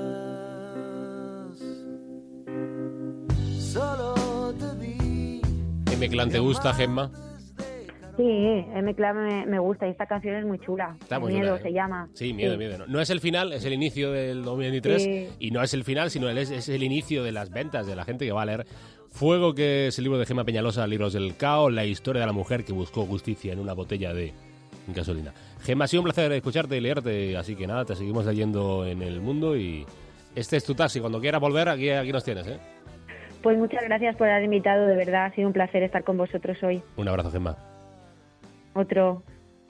Solo te di. M-Clan, ¿te gusta, Gemma? Sí, M-Clan me gusta y esta canción es muy chula. Está muy Miedo chula, se llama. Sí, Miedo. No es el final, es el inicio del 2023. Sí. Y no es el final, sino es el inicio de las ventas, de la gente que va a leer Fuego, que es el libro de Gemma Peñalosa, Libros del Caos, la historia de la mujer que buscó justicia en una botella de gasolina. Gemma, ha sido un placer escucharte y leerte, así que nada, te seguimos leyendo en el mundo y este es tu taxi. Cuando quieras volver, aquí nos tienes, ¿eh? Pues muchas gracias por haber invitado, de verdad, ha sido un placer estar con vosotros hoy. Un abrazo, Gemma. Otro.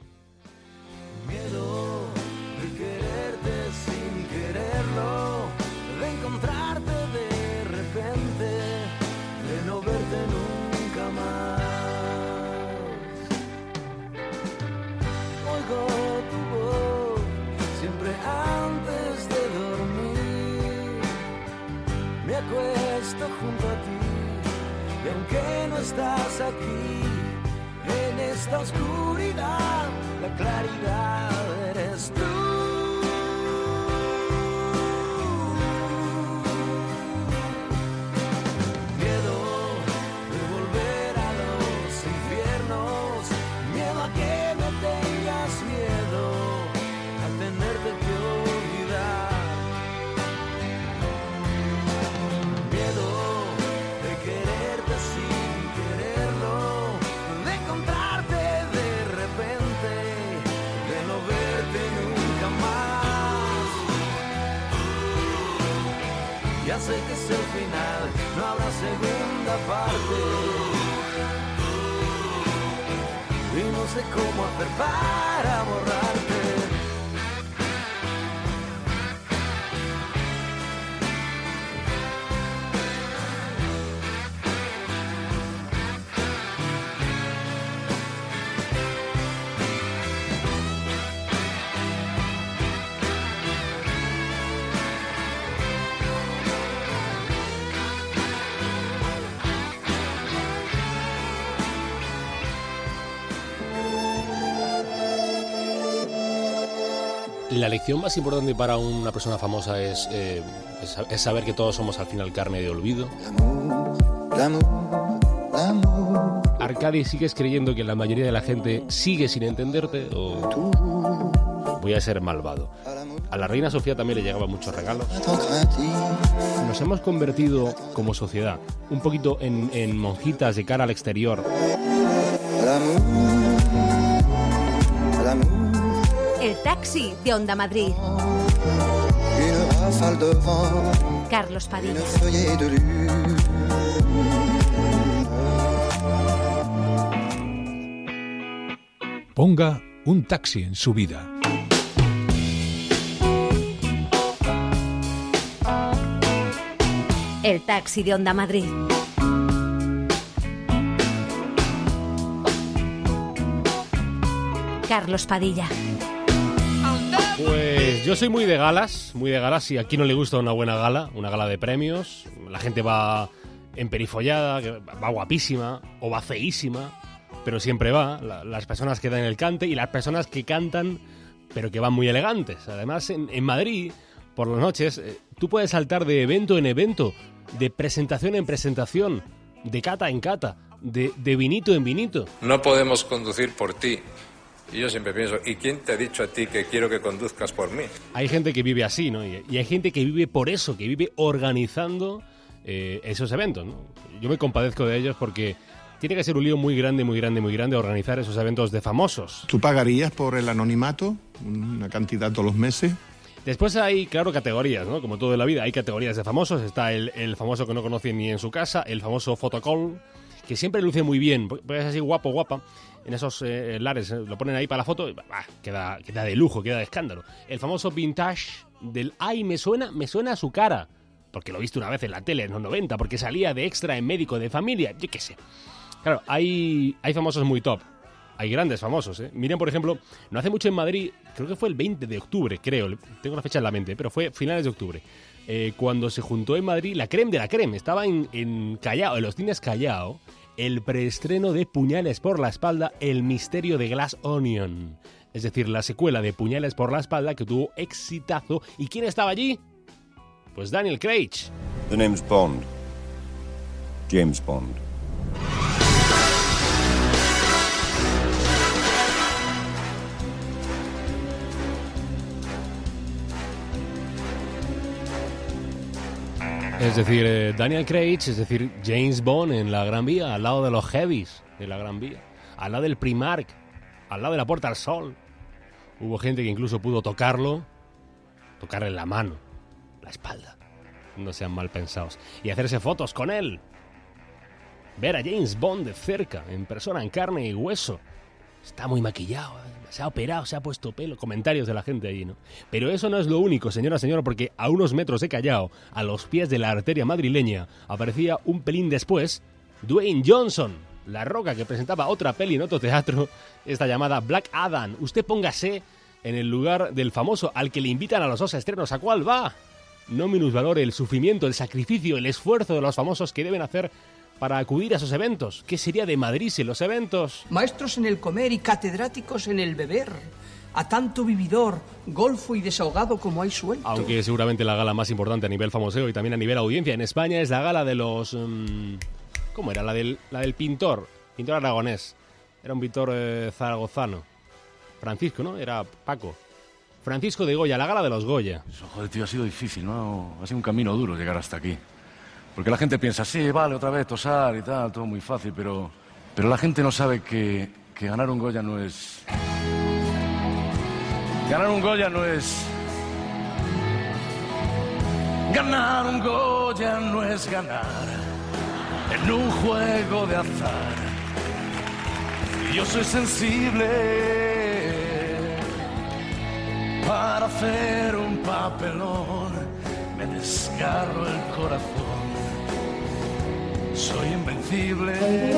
Miedo de quererte sin quererlo, de encontrarte de repente, de no verte nunca más. Oigo tu voz siempre antes de dormir, me acuesto junto a ti y aunque no estás aquí, en esta oscuridad, la claridad eres tú. Miedo de volver a los infiernos, miedo a que me tengas miedo, a tenerte que olvidar. Miedo de quererte sin quererlo, de encontrarte de repente, de no verte nunca. no habrá segunda parte. Y no sé cómo hacer para borrarte. La lección más importante para una persona famosa es saber que todos somos al final carne de olvido. Arcadi, ¿sigues creyendo que la mayoría de la gente sigue sin entenderte o voy a ser malvado? A la reina Sofía también le llegaban muchos regalos. Nos hemos convertido como sociedad un poquito en monjitas de cara al exterior. El taxi de Onda Madrid. Carlos Padilla. Ponga un taxi en su vida. El taxi de Onda Madrid. Carlos Padilla. Pues yo soy muy de galas, y a quien no le gusta una buena gala, una gala de premios. La gente va emperifollada, va guapísima o va feísima, pero siempre va. Las personas que dan el cante y las personas que cantan, pero que van muy elegantes. Además, en Madrid, por las noches, tú puedes saltar de evento en evento, de presentación en presentación, de cata en cata, de vinito en vinito. No podemos conducir por ti. Y yo siempre pienso, ¿y quién te ha dicho a ti que quiero que conduzcas por mí? Hay gente que vive así, ¿no? Y hay gente que vive por eso, que vive organizando esos eventos, ¿no? Yo me compadezco de ellos porque tiene que ser un lío muy grande organizar esos eventos de famosos. ¿Tú pagarías por el anonimato una cantidad todos los meses? Después hay, claro, categorías, ¿no? Como todo en la vida, hay categorías de famosos. Está el famoso que no conoce ni en su casa, el famoso photocall, que siempre luce muy bien, porque es así guapo, guapa. En esos lares lo ponen ahí para la foto y queda de lujo, queda de escándalo. El famoso vintage del ¡ay, me suena a su cara! Porque lo he visto una vez en la tele en los 90, porque salía de extra en Médico de Familia, yo qué sé. Claro, hay famosos muy top. Hay grandes famosos, ¿eh? Miren, por ejemplo, no hace mucho en Madrid, creo que fue el 20 de octubre, creo, tengo una fecha en la mente, pero fue finales de octubre, cuando se juntó en Madrid la creme de la creme. Estaba en Callao, en los cines Callao, el preestreno de Puñales por la espalda, El misterio de Glass Onion. Es decir, la secuela de Puñales por la espalda que tuvo exitazo. ¿Y quién estaba allí? Pues Daniel Craig. The name's Bond. James Bond. Es decir, Daniel Craig, es decir, James Bond en la Gran Vía, al lado de los heavies de la Gran Vía, al lado del Primark, al lado de la Puerta al Sol. Hubo gente que incluso pudo tocarle la mano, la espalda, no sean mal pensados, y hacerse fotos con él. Ver a James Bond de cerca, en persona, en carne y hueso. Está muy maquillado, se ha operado, se ha puesto pelo. Comentarios de la gente allí, ¿no? Pero eso no es lo único, señora, porque a unos metros de Callao, a los pies de la arteria madrileña, aparecía un pelín después Dwayne Johnson, La Roca, que presentaba otra peli en otro teatro, esta llamada Black Adam. Usted póngase en el lugar del famoso al que le invitan a los dos estrenos. ¿A cuál va? No minusvalore el sufrimiento, el sacrificio, el esfuerzo de los famosos que deben hacer para acudir a esos eventos. ¿Qué sería de Madrid sin los eventos? Maestros en el comer y catedráticos en el beber. A tanto vividor, golfo y desahogado como hay suelto. Aunque seguramente la gala más importante a nivel famoseo y también a nivel audiencia en España es la gala de los... ¿Cómo era? La del pintor aragonés. Era un pintor zaragozano. Francisco, ¿no? Era Paco. Francisco de Goya, la gala de los Goya. Eso, joder, tío, ha sido difícil, ¿no? Ha sido un camino duro llegar hasta aquí. Porque la gente piensa, sí, vale, otra vez tosar y tal, todo muy fácil, pero la gente no sabe que ganar un Goya no es... Ganar un Goya no es Ganar un Goya no es ganar en un juego de azar. Yo soy sensible para hacer un papelón, me desgarro el corazón, soy invencible.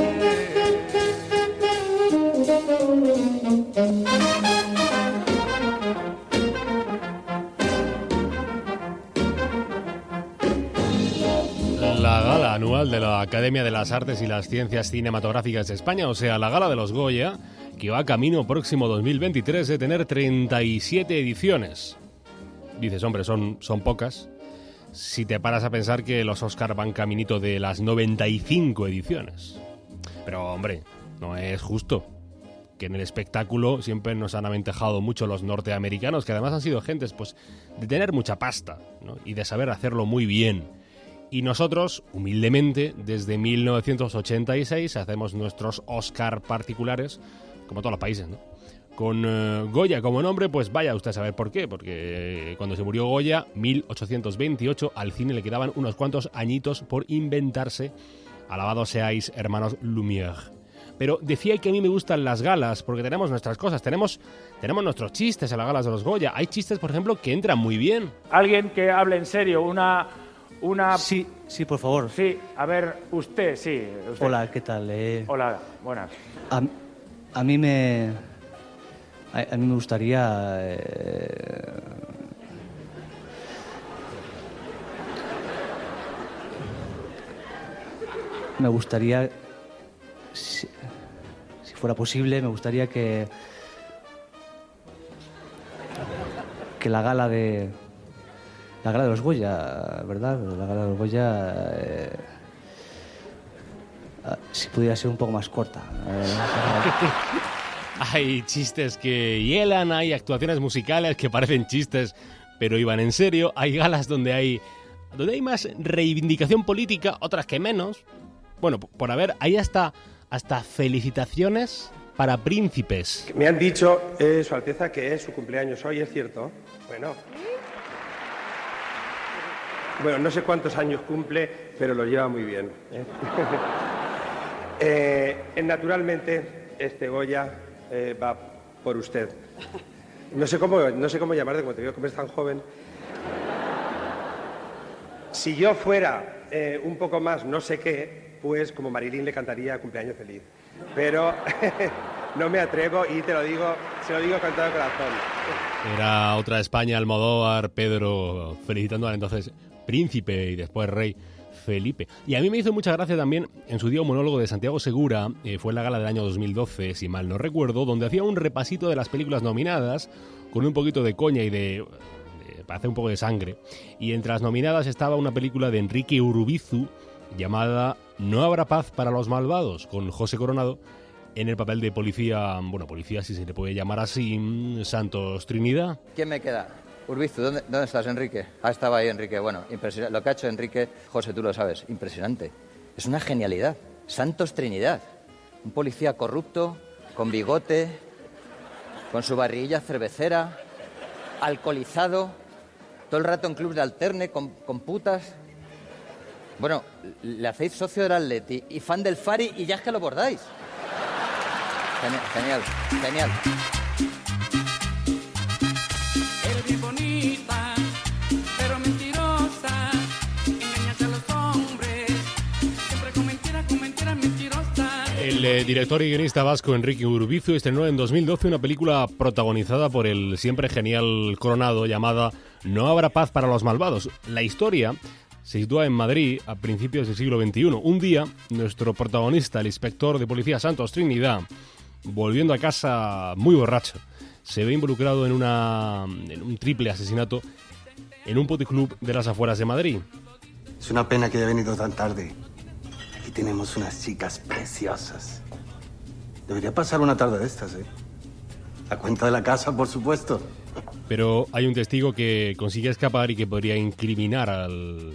La gala anual de la Academia de las Artes y las Ciencias Cinematográficas de España, o sea, la gala de los Goya, que va camino próximo 2023 de tener 37 ediciones. Dices, hombre, son pocas. Si te paras a pensar que los Oscar van caminito de las 95 ediciones. Pero, hombre, no es justo que en el espectáculo siempre nos han aventajado mucho los norteamericanos, que además han sido gentes pues, de tener mucha pasta, ¿no? Y de saber hacerlo muy bien. Y nosotros, humildemente, desde 1986 hacemos nuestros Oscar particulares, como todos los países, ¿no? Con Goya como nombre, pues vaya usted a saber por qué, porque cuando se murió Goya, 1828, al cine le quedaban unos cuantos añitos por inventarse. Alabados seáis, hermanos Lumière. Pero decía que a mí me gustan las galas, porque tenemos nuestras cosas, tenemos nuestros chistes en las galas de los Goya. Hay chistes, por ejemplo, que entran muy bien. Alguien que hable en serio, una... Sí, por favor. Sí, a ver, usted, sí. Usted. Hola, ¿qué tal? Hola, buenas. A mí me gustaría... Me gustaría, si fuera posible, me gustaría que la gala de los Goya, ¿verdad? La gala de los Goya, si pudiera ser un poco más corta. Hay chistes que hielan, hay actuaciones musicales que parecen chistes, pero iban en serio. Hay galas donde hay más reivindicación política, otras que menos. Bueno, por haber, hay hasta felicitaciones para príncipes. Me han dicho, Su Alteza, que es su cumpleaños hoy, ¿es cierto? Bueno, no sé cuántos años cumple, pero lo lleva muy bien. Naturalmente, este Goya va por usted. No sé cómo llamarte, como te veo como es tan joven. Si yo fuera un poco más no sé qué, pues como Marilyn le cantaría Cumpleaños Feliz. Pero no me atrevo y se lo digo con todo el corazón. Era otra España, Almodóvar, Pedro, felicitando al entonces príncipe y después rey Felipe. Y a mí me hizo mucha gracia también en su día un monólogo de Santiago Segura, fue en la gala del año 2012, si mal no recuerdo, donde hacía un repasito de las películas nominadas, con un poquito de coña y para hacer un poco de sangre. Y entre las nominadas estaba una película de Enrique Urubizu llamada No habrá paz para los malvados, con José Coronado en el papel de policía, si se le puede llamar así, Santos Trinidad. ¿Quién me queda? Urbizu, ¿dónde estás, Enrique? Estaba ahí, Enrique. Bueno, impresionante. Lo que ha hecho Enrique, José, tú lo sabes, impresionante. Es una genialidad. Santos Trinidad. Un policía corrupto, con bigote, con su barriguilla cervecera, alcoholizado, todo el rato en clubs de alterne, con putas. Bueno, le hacéis socio del Atleti y fan del Fari y ya es que lo bordáis. Genial. Eres bien bonita, pero mentirosa. Engañas a los hombres, siempre con mentiras mentirosas. El director y guionista vasco Enrique Urubizu estrenó en 2012 una película protagonizada por el siempre genial Coronado llamada No habrá paz para los malvados. La historia se sitúa en Madrid a principios del siglo XXI. Un día, nuestro protagonista, el inspector de policía Santos Trinidad, volviendo a casa muy borracho, se ve involucrado en un triple asesinato en un puticlub de las afueras de Madrid. Es una pena que haya venido tan tarde. Aquí tenemos unas chicas preciosas. Debería pasar una tarde de estas, ¿eh? A cuenta de la casa, por supuesto. Pero hay un testigo que consigue escapar y que podría incriminar al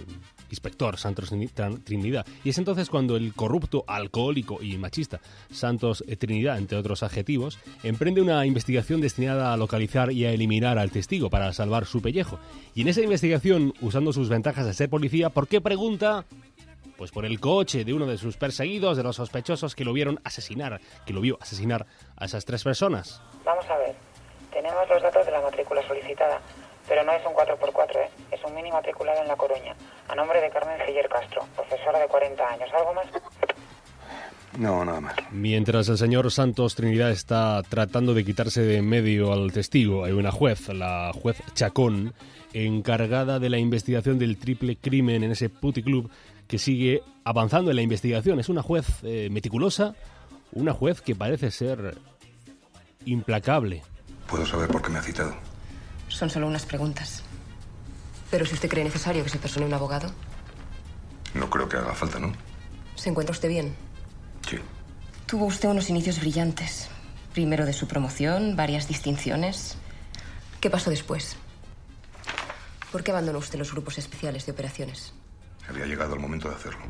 inspector Santos Trinidad. Y es entonces cuando el corrupto, alcohólico y machista Santos Trinidad, entre otros adjetivos, emprende una investigación destinada a localizar y a eliminar al testigo para salvar su pellejo. Y en esa investigación, usando sus ventajas de ser policía, ¿por qué pregunta? Pues por el coche de uno de sus perseguidos, de los sospechosos que lo vio asesinar a esas 3 personas. Vamos a ver, tenemos los datos de la matrícula solicitada, pero no es un 4x4, ¿eh? Es un mini matriculado en La Coruña, a nombre de Carmen Giller Castro, profesora de 40 años. ¿Algo más? No, nada más. Mientras el señor Santos Trinidad está tratando de quitarse de en medio al testigo, hay una juez, la juez Chacón, encargada de la investigación del triple crimen en ese puticlub, que sigue avanzando en la investigación. Es una juez meticulosa, una juez que parece ser implacable. ¿Puedo saber por qué me ha citado? Son solo unas preguntas. Pero si usted cree necesario que se persone un abogado... No creo que haga falta, ¿no? ¿Se encuentra usted bien? Sí. Tuvo usted unos inicios brillantes. Primero de su promoción, varias distinciones. ¿Qué pasó después? ¿Por qué abandonó usted los grupos especiales de operaciones? Había llegado el momento de hacerlo.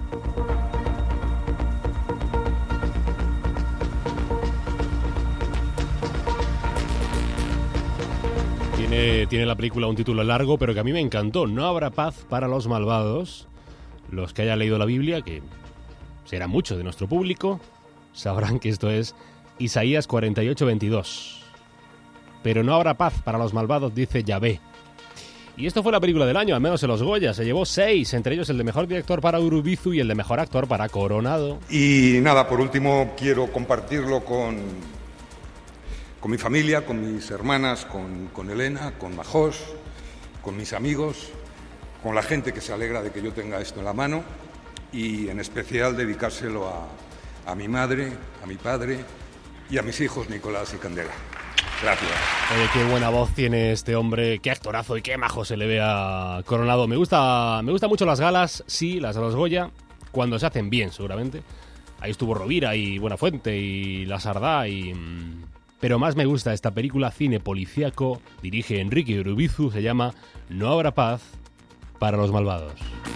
Tiene la película un título largo, pero que a mí me encantó. No habrá paz para los malvados. Los que hayan leído la Biblia, que será mucho de nuestro público, sabrán que esto es Isaías 48:22. Pero no habrá paz para los malvados, dice Yahvé. Y esto fue la película del año, al menos en los Goya. Se llevó 6, entre ellos el de mejor director para Urubizu y el de mejor actor para Coronado. Y nada, por último quiero compartirlo con mi familia, con mis hermanas, con Elena, con Majós, con mis amigos, con la gente que se alegra de que yo tenga esto en la mano y en especial dedicárselo a mi madre, a mi padre y a mis hijos Nicolás y Candela. Gracias. Oye, qué buena voz tiene este hombre, qué actorazo y qué majo se le ve a Coronado. Me gusta mucho las galas, sí, las de los Goya, cuando se hacen bien, seguramente. Ahí estuvo Rovira y Buenafuente y La Sardá Pero más me gusta esta película cine policíaco, dirige Enrique Urubizu, se llama No habrá paz para los malvados.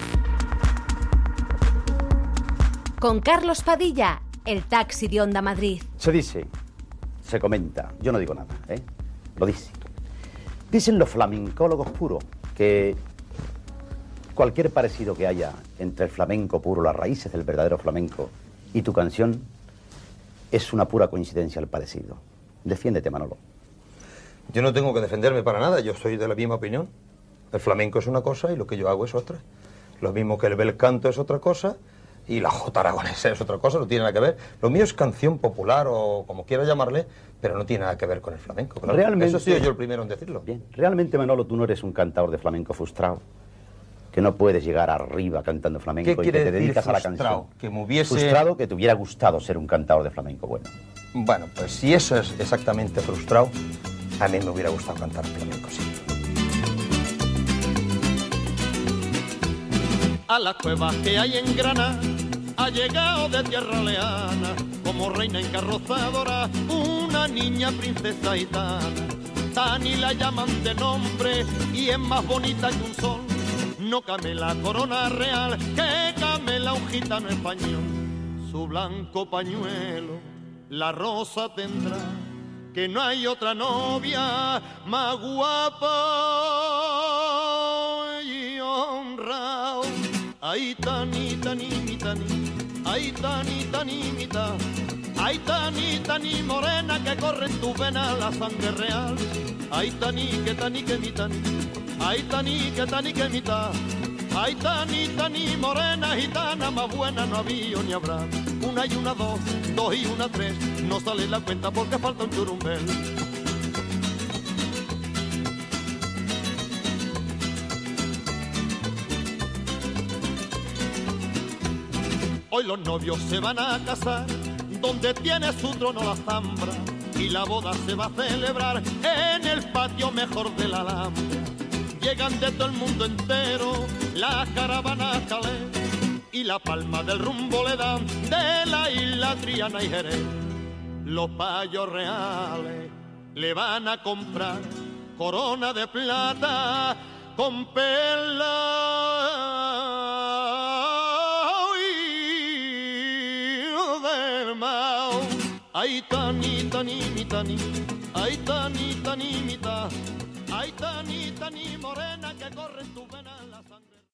Con Carlos Padilla, el taxi de Onda Madrid. Se dice, se comenta, yo no digo nada, lo dicen los flamencólogos puros que cualquier parecido que haya entre el flamenco puro, las raíces del verdadero flamenco y tu canción es una pura coincidencia el parecido. Defiéndete, Manolo. Yo no tengo que defenderme para nada, yo soy de la misma opinión. El flamenco es una cosa y lo que yo hago es otra. Lo mismo que el bel canto es otra cosa y la jota aragonesa es otra cosa, no tiene nada que ver. Lo mío es canción popular o como quiera llamarle, pero no tiene nada que ver con el flamenco. Claro. Realmente, eso soy yo el primero en decirlo. Bien, realmente, Manolo, tú no eres un cantador de flamenco frustrado, que no puedes llegar arriba cantando flamenco y que te dedicas a la canción. Que me hubiese... Frustrado, que te hubiera gustado ser un cantador de flamenco bueno. Bueno, pues si eso es exactamente frustrado, a mí me hubiera gustado cantar flamenco, sí. A las cuevas que hay en Granada ha llegado de tierra leana, como reina encarrozadora, una niña princesa gitana. Tani la llaman de nombre y es más bonita que un sol. No camela corona real, que camela un gitano español. Su blanco pañuelo la rosa tendrá, que no hay otra novia más guapa y honrado. Ay, tani, tani, mi tani, ay, tani, tani, mi ta, ay, tani, tani, morena, que corre en tu vena la sangre real. Ay, tani, que mi tani, ay, tani, que mi ta, ay, tani, tani, morena, gitana, más buena no había ni habrá. Una y una dos, dos y una tres, no sale la cuenta porque falta un churumbel. Hoy los novios se van a casar, donde tiene su trono la Zambra, y la boda se va a celebrar en el patio mejor de la Alhambra. Llegan de todo el mundo entero las caravanas Calais, y la palma del rumbo le dan de la isla Triana y Jerez. Los payos reales le van a comprar corona de plata con perlas Ay, tani, tani, mi tani, ay, tani, tani, mi ta, ay, tani, tani, morena que corre en tu vena la sangre.